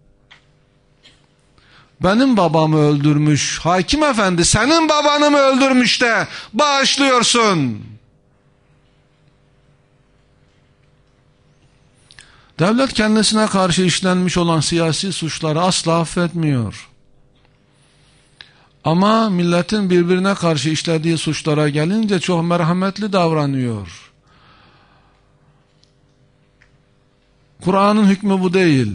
Benim babamı öldürmüş hakim efendi, senin babanı mı öldürmüş de bağışlıyorsun? Devlet kendisine karşı işlenmiş olan siyasi suçları asla affetmiyor. Ama milletin birbirine karşı işlediği suçlara gelince çok merhametli davranıyor. Kur'an'ın hükmü bu değil.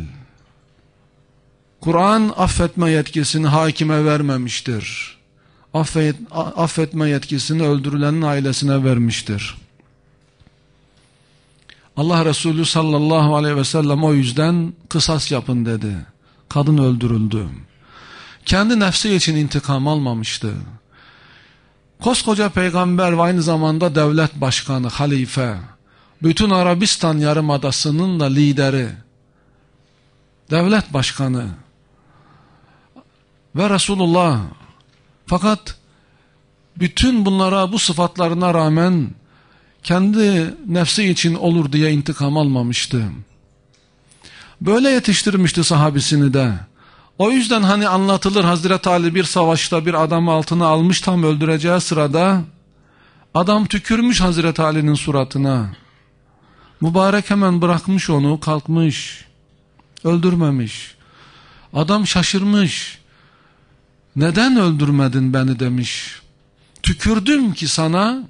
Kur'an affetme yetkisini hakime vermemiştir. Affet, affetme yetkisini öldürülenin ailesine vermiştir. Allah Resulü sallallahu aleyhi ve sellem o yüzden kısas yapın dedi. Kadın öldürüldü. Kendi nefsi için intikam almamıştı. Koskoca peygamber ve aynı zamanda devlet başkanı, halife, bütün Arabistan Yarımadası'nın da lideri, devlet başkanı ve Resulullah. Fakat bütün bunlara, bu sıfatlarına rağmen kendi nefsi için olur diye intikam almamıştı. Böyle yetiştirmişti sahabisini de. O yüzden hani anlatılır, Hazreti Ali bir savaşta bir adamı altına almış, tam öldüreceği sırada adam tükürmüş Hazreti Ali'nin suratına. Mübarek hemen bırakmış onu, kalkmış, öldürmemiş. Adam şaşırmış. Neden öldürmedin beni demiş. Tükürdüm ki sana,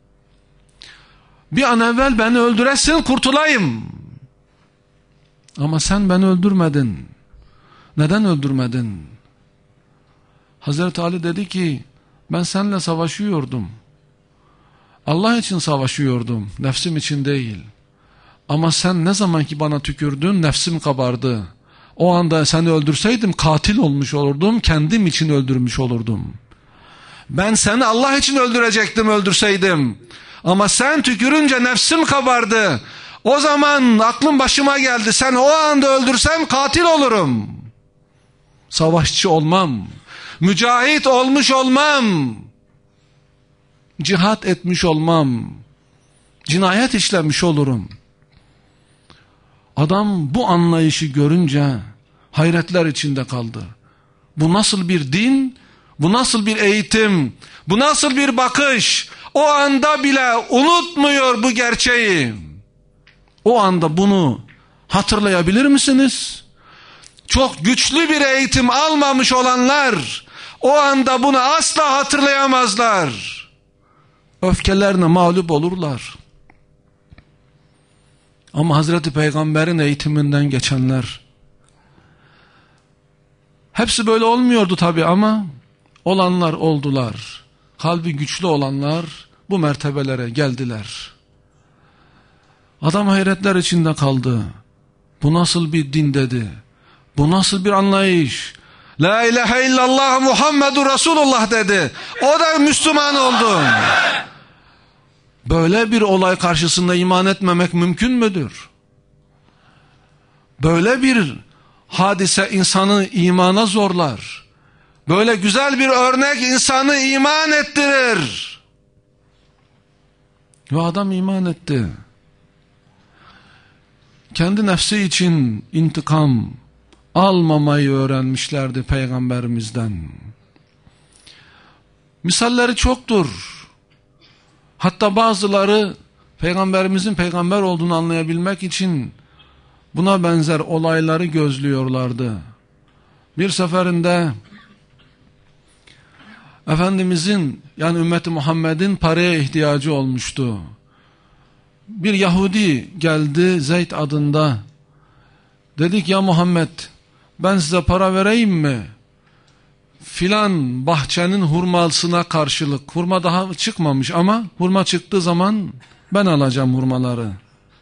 bir an evvel beni öldüresin, kurtulayım. Ama sen beni öldürmedin. Neden öldürmedin? Hazreti Ali dedi ki, ben seninle savaşıyordum. Allah için savaşıyordum, nefsim için değil. Ama sen ne zaman ki bana tükürdün, nefsim kabardı. O anda seni öldürseydim katil olmuş olurdum, kendim için öldürmüş olurdum. Ben seni Allah için öldürecektim öldürseydim. Ama sen tükürünce nefsim kabardı. O zaman aklım başıma geldi. Sen o anda öldürsem katil olurum. Savaşçı olmam. Mücahit olmuş olmam. Cihat etmiş olmam. Cinayet işlemiş olurum. Adam bu anlayışı görünce hayretler içinde kaldı. Bu nasıl bir din? Bu nasıl bir eğitim? Bu nasıl bir bakış? O anda bile unutmuyor bu gerçeği. O anda bunu hatırlayabilir misiniz? Çok güçlü bir eğitim almamış olanlar o anda bunu asla hatırlayamazlar. Öfkelerine mağlup olurlar. Ama Hazreti Peygamber'in eğitiminden geçenler, hepsi böyle olmuyordu tabi ama olanlar oldular. Kalbi güçlü olanlar bu mertebelere geldiler. Adam hayretler içinde kaldı. Bu nasıl bir din dedi. Bu nasıl bir anlayış. La ilahe illallah Muhammedur Resulullah dedi. O da Müslüman oldu. Böyle bir olay karşısında iman etmemek mümkün müdür? Böyle bir hadise insanı imana zorlar. Böyle güzel bir örnek insanı iman ettirir. Ve adam iman etti. Kendi nefsi için intikam almamayı öğrenmişlerdi Peygamberimizden. Misalleri çoktur. Hatta bazıları Peygamberimizin peygamber olduğunu anlayabilmek için buna benzer olayları gözlüyorlardı. Bir seferinde Efendimizin, yani ümmeti Muhammed'in paraya ihtiyacı olmuştu. Bir Yahudi geldi Zeyd adında. Dedik ya Muhammed, ben size para vereyim mi? Filan bahçenin hurmasına karşılık. Hurma daha çıkmamış ama hurma çıktığı zaman ben alacağım hurmaları.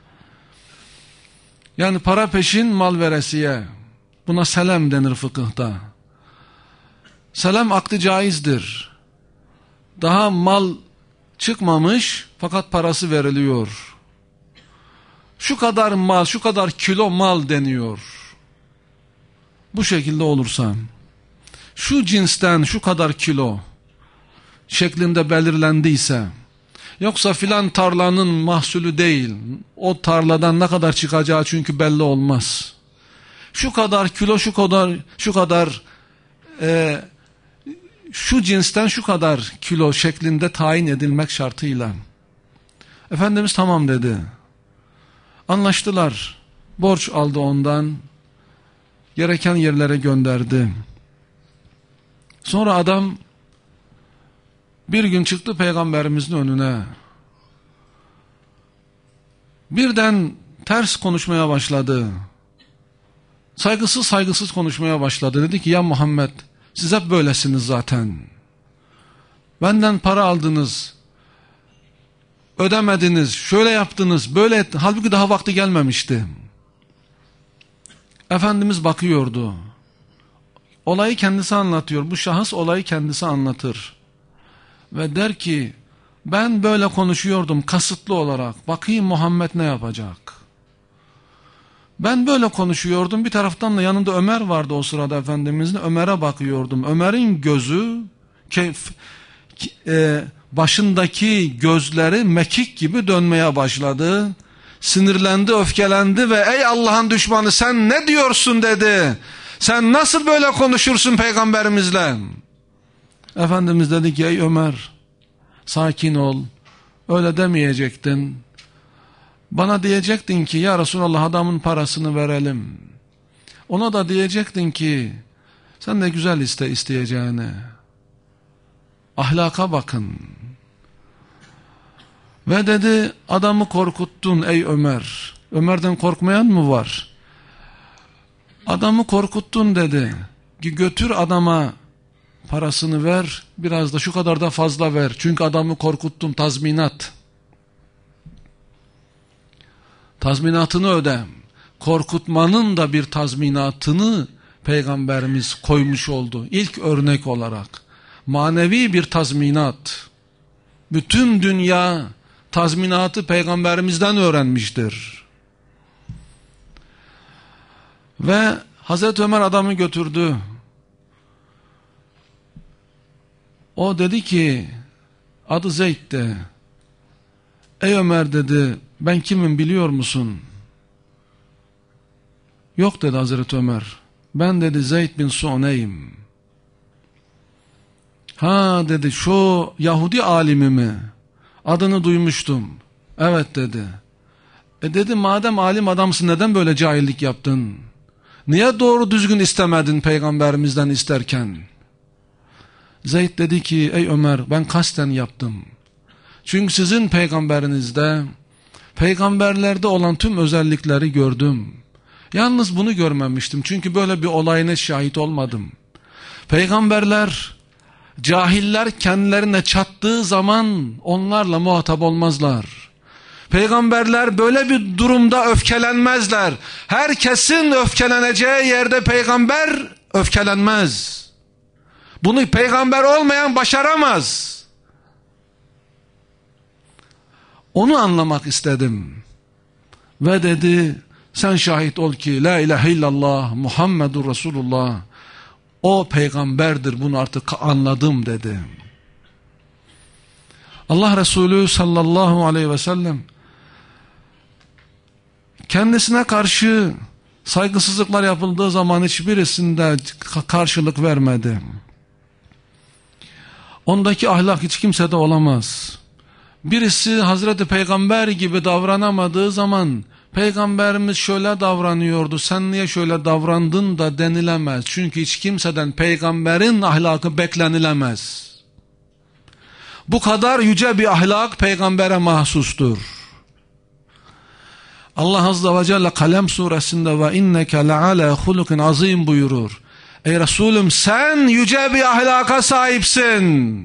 Yani para peşin mal veresiye. Buna selam denir fıkıhta. Selam akdi caizdir. Daha mal çıkmamış fakat parası veriliyor. Şu kadar mal, şu kadar kilo mal deniyor. Bu şekilde olursa, şu cinsten şu kadar kilo şeklinde belirlendiyse, yoksa filan tarlanın mahsulü değil, o tarladan ne kadar çıkacağı çünkü belli olmaz. Şu kadar kilo, şu kadar, şu kadar e, şu cinsten şu kadar kilo şeklinde tayin edilmek şartıyla. Efendimiz tamam dedi. Anlaştılar. Borç aldı ondan. Gereken yerlere gönderdi. Sonra adam bir gün çıktı Peygamberimizin önüne. Birden ters konuşmaya başladı. Saygısız saygısız konuşmaya başladı. Dedi ki ya Muhammed, siz hep böylesiniz zaten. Benden para aldınız, ödemediniz, şöyle yaptınız, böyle ettiniz. Halbuki daha vakti gelmemişti. Efendimiz bakıyordu. Olayı kendisi anlatıyor. Bu şahıs olayı kendisi anlatır. ve der ki ben böyle konuşuyordum kasıtlı olarak, bakayım Muhammed ne yapacak. Ben böyle konuşuyordum, bir taraftan da yanında Ömer vardı o sırada Efendimizin, Ömer'e bakıyordum. Ömer'in gözü keyf, e, başındaki gözleri mekik gibi dönmeye başladı. Sinirlendi, öfkelendi ve ey Allah'ın düşmanı sen ne diyorsun dedi. Sen nasıl böyle konuşursun peygamberimizle? Efendimiz dedi ki ey Ömer sakin ol, öyle demeyecektin. Bana diyecektin ki ya Resulallah adamın parasını verelim. Ona da diyecektin ki sen de güzel iste isteyeceğini. Ahlaka bakın. Ve dedi adamı korkuttun ey Ömer. Ömer'den korkmayan mı var? Adamı korkuttun dedi. Götür adama parasını ver, biraz da şu kadar da fazla ver. Çünkü adamı korkuttun, tazminat. Tazminatını öde. Korkutmanın da bir tazminatını Peygamberimiz koymuş oldu. İlk örnek olarak. Manevi bir tazminat. Bütün dünya tazminatı Peygamberimizden öğrenmiştir. Ve Hazreti Ömer adamı götürdü. O dedi ki adı Zeyd'di. Ey Ömer dedi ben kimim biliyor musun? Yok dedi Hazreti Ömer. Ben dedi Zeyd bin Su'neyim. Ha dedi şu Yahudi alimi mi? Adını duymuştum. Evet dedi. E dedi madem alim adamsın neden böyle cahillik yaptın? Niye doğru düzgün istemedin peygamberimizden isterken? Zeyd dedi ki ey Ömer ben kasten yaptım. Çünkü sizin peygamberinizde, peygamberlerde olan tüm özellikleri gördüm. Yalnız bunu görmemiştim. Çünkü böyle bir olayına şahit olmadım. Peygamberler, cahiller kendilerine çattığı zaman onlarla muhatap olmazlar. Peygamberler böyle bir durumda öfkelenmezler. Herkesin öfkeleneceği yerde peygamber öfkelenmez. Bunu peygamber olmayan başaramaz. Onu anlamak istedim. Ve dedi sen şahit ol ki la ilahe illallah Muhammedur Resulullah o peygamberdir, bunu artık anladım dedi. Allah Resulü sallallahu aleyhi ve sellem kendisine karşı saygısızlıklar yapıldığı zaman hiçbirisinde karşılık vermedi. Ondaki ahlak hiç kimsede olamaz. Birisi Hazreti Peygamber gibi davranamadığı zaman Peygamberimiz şöyle davranıyordu, sen niye şöyle davrandın da denilemez. Çünkü hiç kimseden peygamberin ahlakı beklenilemez. Bu kadar yüce bir ahlak peygambere mahsustur. Allah Azze ve Celle Kalem suresinde ve inneke le'ala hulukin azim buyurur. Ey Resulüm sen yüce bir ahlaka sahipsin.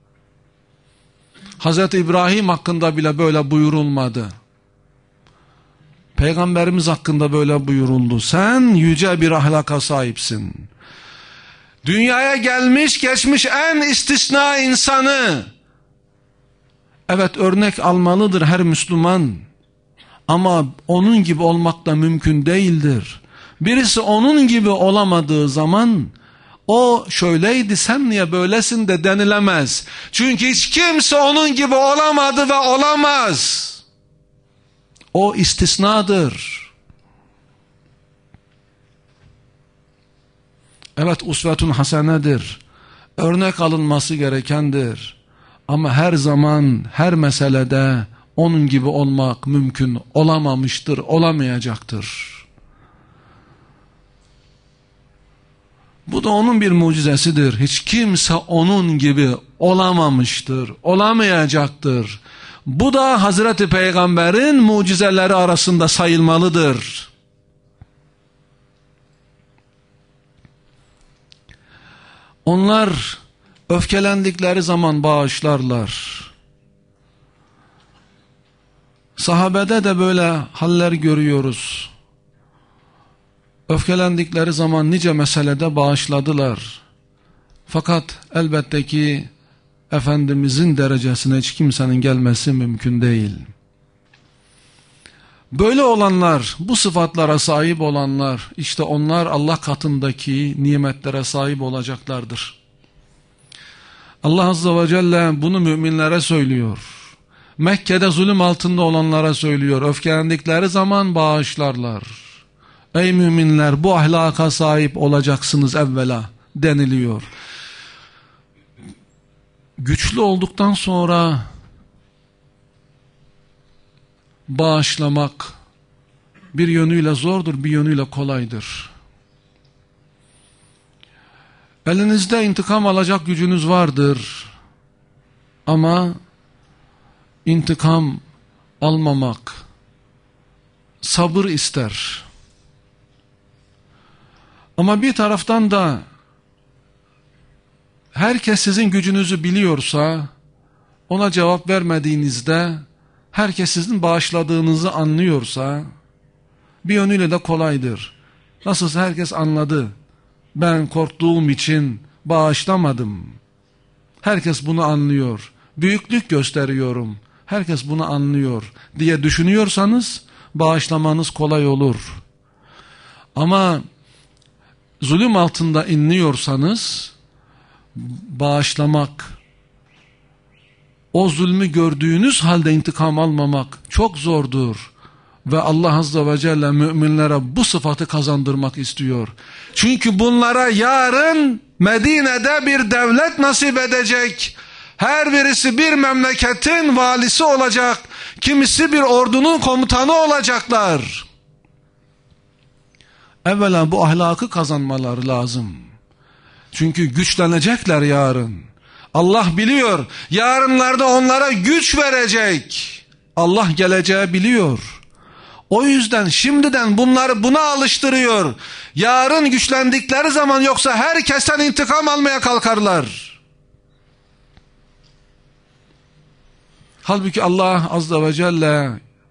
Hazreti İbrahim hakkında bile böyle buyurulmadı. Peygamberimiz hakkında böyle buyuruldu. Sen yüce bir ahlaka sahipsin. Dünyaya gelmiş geçmiş en istisna insanı. Evet örnek almalıdır her Müslüman. Ama onun gibi olmak da mümkün değildir. Birisi onun gibi olamadığı zaman o şöyleydi sen niye böylesin de denilemez. Çünkü hiç kimse onun gibi olamadı ve olamaz. O istisnadır. Evet usvetun hasenedir. Örnek alınması gerekendir. Ama her zaman her meselede onun gibi olmak mümkün olamamıştır, olamayacaktır. Bu da onun bir mucizesidir. Hiç kimse onun gibi olamamıştır, olamayacaktır. Bu da Hazreti Peygamber'in mucizeleri arasında sayılmalıdır. Onlar öfkelendikleri zaman bağışlarlar. Sahabede de böyle haller görüyoruz. Öfkelendikleri zaman nice meselede bağışladılar. Fakat elbette ki Efendimizin derecesine hiç kimsenin gelmesi mümkün değil. Böyle olanlar, bu sıfatlara sahip olanlar, işte onlar Allah katındaki nimetlere sahip olacaklardır. Allah Azze ve Celle bunu müminlere söylüyor. Mekke'de zulüm altında olanlara söylüyor. Öfkelendikleri zaman bağışlarlar. Ey müminler, bu ahlaka sahip olacaksınız evvela deniliyor. Güçlü olduktan sonra bağışlamak bir yönüyle zordur, bir yönüyle kolaydır. Elinizde intikam alacak gücünüz vardır. Ama intikam almamak sabır ister. Ama bir taraftan da herkes sizin gücünüzü biliyorsa, ona cevap vermediğinizde herkes sizin bağışladığınızı anlıyorsa, bir yönüyle de kolaydır. Nasılsa herkes anladı. Ben korktuğum için bağışlamadım. Herkes bunu anlıyor. Büyüklük gösteriyorum. Herkes bunu anlıyor diye düşünüyorsanız bağışlamanız kolay olur. Ama zulüm altında inliyorsanız bağışlamak, o zulmü gördüğünüz halde intikam almamak çok zordur. Ve Allah Azze ve Celle müminlere bu sıfatı kazandırmak istiyor. Çünkü bunlara yarın Medine'de bir devlet nasip edecek. Her birisi bir memleketin valisi olacak. Kimisi bir ordunun komutanı olacaklar. Evvela bu ahlakı kazanmaları lazım. Çünkü güçlenecekler yarın. Allah biliyor. Yarınlarda onlara güç verecek. Allah geleceği biliyor. O yüzden şimdiden bunları buna alıştırıyor. Yarın güçlendikleri zaman yoksa herkesten intikam almaya kalkarlar. Halbuki Allah Azze ve Celle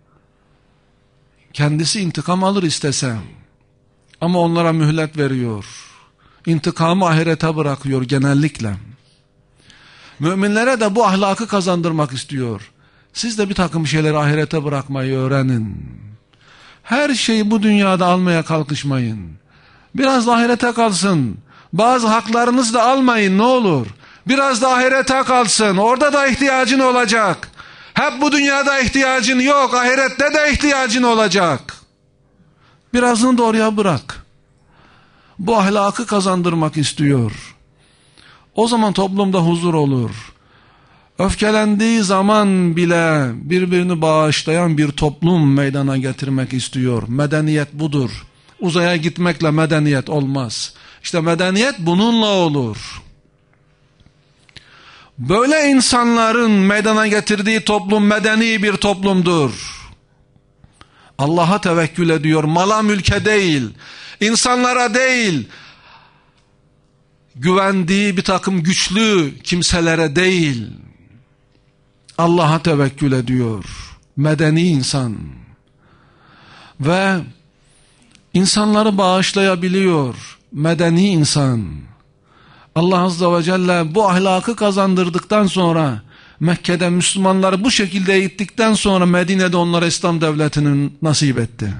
kendisi intikam alır istese. Ama onlara mühlet veriyor. İntikamı ahirete bırakıyor genellikle. Müminlere de bu ahlakı kazandırmak istiyor. Siz de bir takım şeyleri ahirete bırakmayı öğrenin. Her şeyi bu dünyada almaya kalkışmayın. Biraz da ahirete kalsın. Bazı haklarınızı da almayın ne olur. Biraz da ahirete kalsın. Orada da ihtiyacın olacak. Hep bu dünyada ihtiyacın yok. Ahirette de ihtiyacın olacak. Birazını da oraya bırak. Bu ahlakı kazandırmak istiyor. O zaman toplumda huzur olur. Öfkelendiği zaman bile birbirini bağışlayan bir toplum meydana getirmek istiyor. Medeniyet budur. Uzaya gitmekle medeniyet olmaz. İşte medeniyet bununla olur. Böyle insanların meydana getirdiği toplum medeni bir toplumdur. Allah'a tevekkül ediyor, mala mülke değil, insanlara değil, güvendiği bir takım güçlü kimselere değil, Allah'a tevekkül ediyor. Medeni insan. Ve insanları bağışlayabiliyor. Medeni insan. Allah Azze ve Celle bu ahlakı kazandırdıktan sonra, Mekke'de Müslümanları bu şekilde eğittikten sonra Medine'de onlara İslam devletinin nasip etti.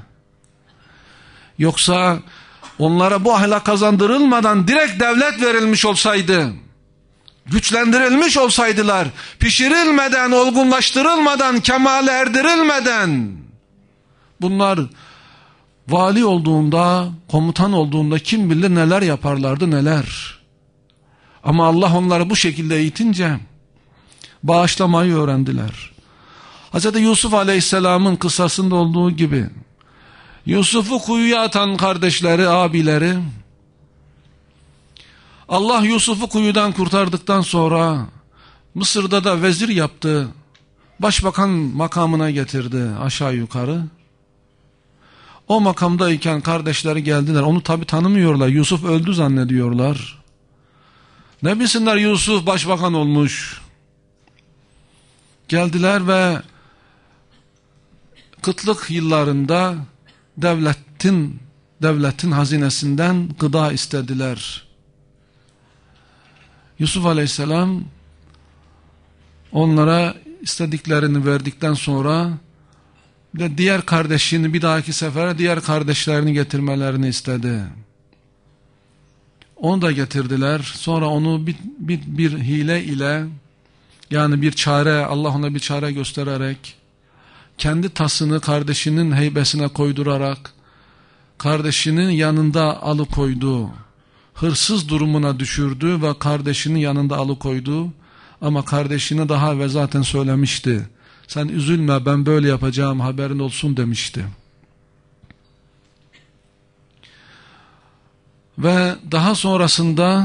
Yoksa onlara bu ahlak kazandırılmadan direkt devlet verilmiş olsaydı, güçlendirilmiş olsaydılar, pişirilmeden, olgunlaştırılmadan, kemale erdirilmeden, bunlar vali olduğunda, komutan olduğunda kim bilir neler yaparlardı neler. Ama Allah onları bu şekilde eğitince bağışlamayı öğrendiler. Hazreti Yusuf Aleyhisselam'ın kıssasında olduğu gibi Yusuf'u kuyuya atan kardeşleri, abileri, Allah Yusuf'u kuyudan kurtardıktan sonra Mısır'da da vezir yaptı. Başbakan makamına getirdi aşağı yukarı. O makamdayken kardeşleri geldiler. Onu tabi tanımıyorlar. Yusuf öldü zannediyorlar. Ne bilsinler Yusuf başbakan olmuş. Geldiler ve kıtlık yıllarında devletin devletin hazinesinden gıda istediler. Yusuf Aleyhisselam onlara istediklerini verdikten sonra de diğer kardeşini bir dahaki sefere diğer kardeşlerini getirmelerini istedi. Onu da getirdiler. Sonra onu bir, bir, bir hile ile, yani bir çare, Allah ona bir çare göstererek, kendi tasını kardeşinin heybesine koydurarak kardeşinin yanında alıkoydu. Hırsız durumuna düşürdü ve kardeşinin yanında alıkoydu. Ama kardeşine daha ve zaten söylemişti. Sen üzülme, ben böyle yapacağım, haberin olsun demişti. Ve daha sonrasında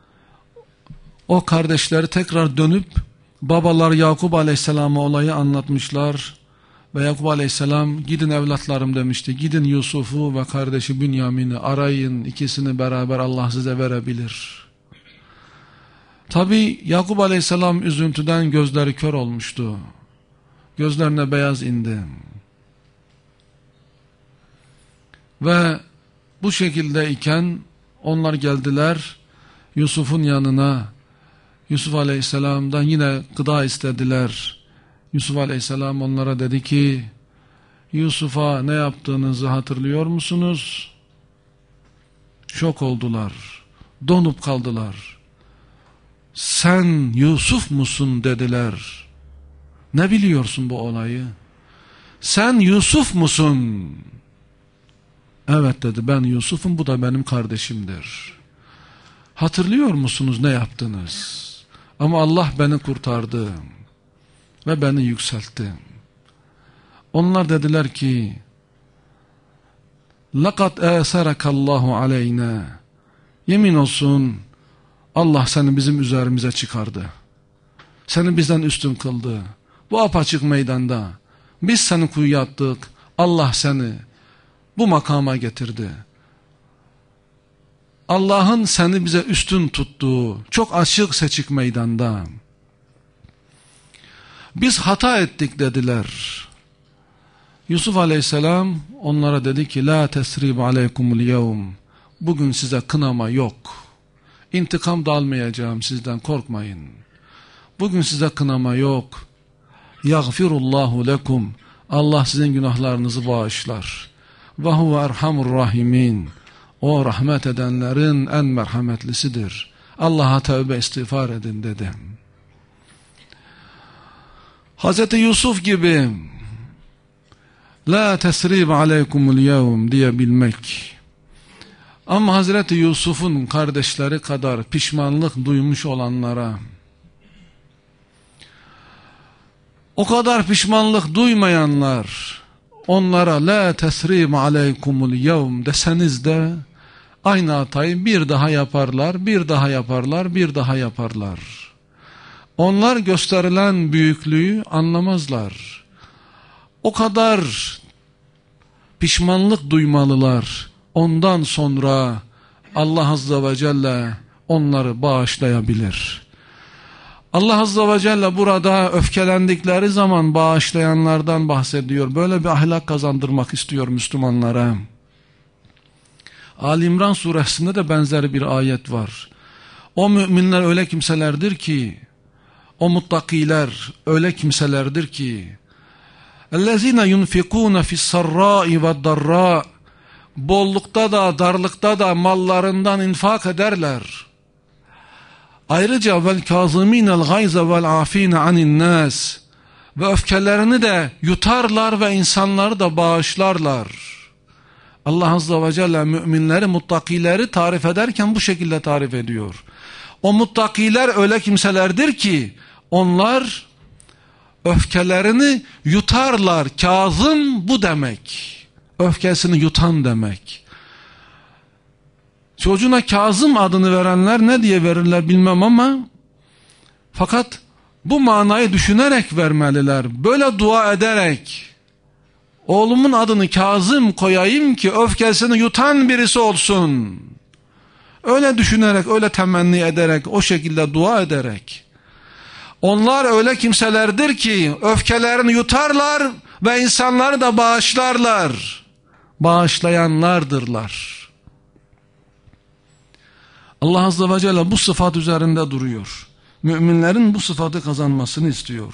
o kardeşleri tekrar dönüp babalar Yakup Aleyhisselam'a olayı anlatmışlar. Ve Yakup Aleyhisselam gidin evlatlarım demişti. Gidin Yusuf'u ve kardeşi Bünyamin'i arayın. İkisini beraber Allah size verebilir. Tabi Yakup Aleyhisselam üzüntüden gözleri kör olmuştu. Gözlerine beyaz indi. Ve bu şekilde iken onlar geldiler Yusuf'un yanına. Yusuf Aleyhisselam'dan yine gıda istediler. Yusuf Aleyhisselam onlara dedi ki, Yusuf'a ne yaptığınızı hatırlıyor musunuz? Şok oldular. Donup kaldılar. Sen Yusuf musun dediler. Ne biliyorsun bu olayı? Sen Yusuf musun? Evet dedi, ben Yusuf'um, bu da benim kardeşimdir. Hatırlıyor musunuz ne yaptınız? Ama Allah beni kurtardı ve beni yükseltti. Onlar dediler ki, لَقَدْ اَسَرَكَ اللّٰهُ عَلَيْنَا Yemin olsun Allah seni bizim üzerimize çıkardı. Seni bizden üstün kıldı. Bu apaçık meydanda biz seni kuyuya attık. Allah seni bu makama getirdi. Allah'ın seni bize üstün tuttuğu çok açık seçik meydanda. Biz hata ettik dediler. Yusuf Aleyhisselam onlara dedi ki, La tesrib aleykumul yevm Bugün size kınama yok. İntikam da almayacağım sizden, korkmayın. Bugün size kınama yok. Yagfirullahu lekum Allah sizin günahlarınızı bağışlar. Ve huve erhamur rahimin O rahmet edenlerin en merhametlisidir. Allah'a tövbe istiğfar edin dedi. Hazreti Yusuf gibi La tesrib aleykumul yevm diyebilmek. Ama Hazreti Yusuf'un kardeşleri kadar pişmanlık duymuş olanlara, o kadar pişmanlık duymayanlar, onlara la tesrib aleykumul yevm deseniz de aynı hatayı bir daha yaparlar, bir daha yaparlar, bir daha yaparlar. Onlar gösterilen büyüklüğü anlamazlar. O kadar pişmanlık duymalılar. Ondan sonra Allah Azze ve Celle onları bağışlayabilir. Allah Azze ve Celle burada öfkelendikleri zaman bağışlayanlardan bahsediyor. Böyle bir ahlak kazandırmak istiyor Müslümanlara. Ali İmran suresinde de benzer bir ayet var. O müminler öyle kimselerdir ki, o muttakiler öyle kimselerdir ki, اَلَّذ۪ينَ يُنْفِقُونَ فِي السَّرَّاءِ وَالضَّرَّاءِ Bollukta da darlıkta da mallarından infak ederler. Ayrıca vel kâzimînel gayze vel afîne anin nâs ve öfkelerini de yutarlar ve insanları da bağışlarlar. Allah Azze ve Celle müminleri, muttakileri tarif ederken bu şekilde tarif ediyor. O muttakiler öyle kimselerdir ki onlar öfkelerini yutarlar. Kâzım bu demek. Öfkesini yutan demek. Çocuğuna Kazım adını verenler ne diye verirler bilmem ama fakat bu manayı düşünerek vermeliler. Böyle dua ederek oğlumun adını Kazım koyayım ki öfkesini yutan birisi olsun. Öyle düşünerek, öyle temenni ederek, o şekilde dua ederek. Onlar öyle kimselerdir ki öfkelerini yutarlar ve insanları da bağışlarlar. Bağışlayanlardırlar. Allah Azze ve Celle bu sıfat üzerinde duruyor. müminlerin bu sıfatı kazanmasını istiyor.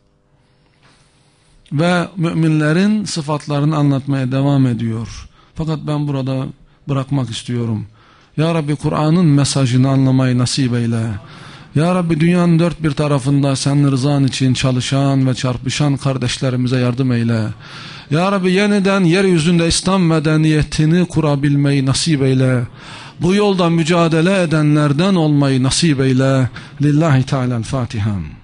Ve müminlerin sıfatlarını anlatmaya devam ediyor. Fakat ben burada bırakmak istiyorum. Ya Rabbi, Kur'an'ın mesajını anlamayı nasip eyle. Ya Rabbi, dünyanın dört bir tarafında senin rızan için çalışan ve çarpışan kardeşlerimize yardım eyle. Ya Rabbi, yeniden yeryüzünde İslam medeniyetini kurabilmeyi nasip eyle. Bu yolda mücadele edenlerden olmayı nasip eyle. Lillahi Teala'l-Fatiha.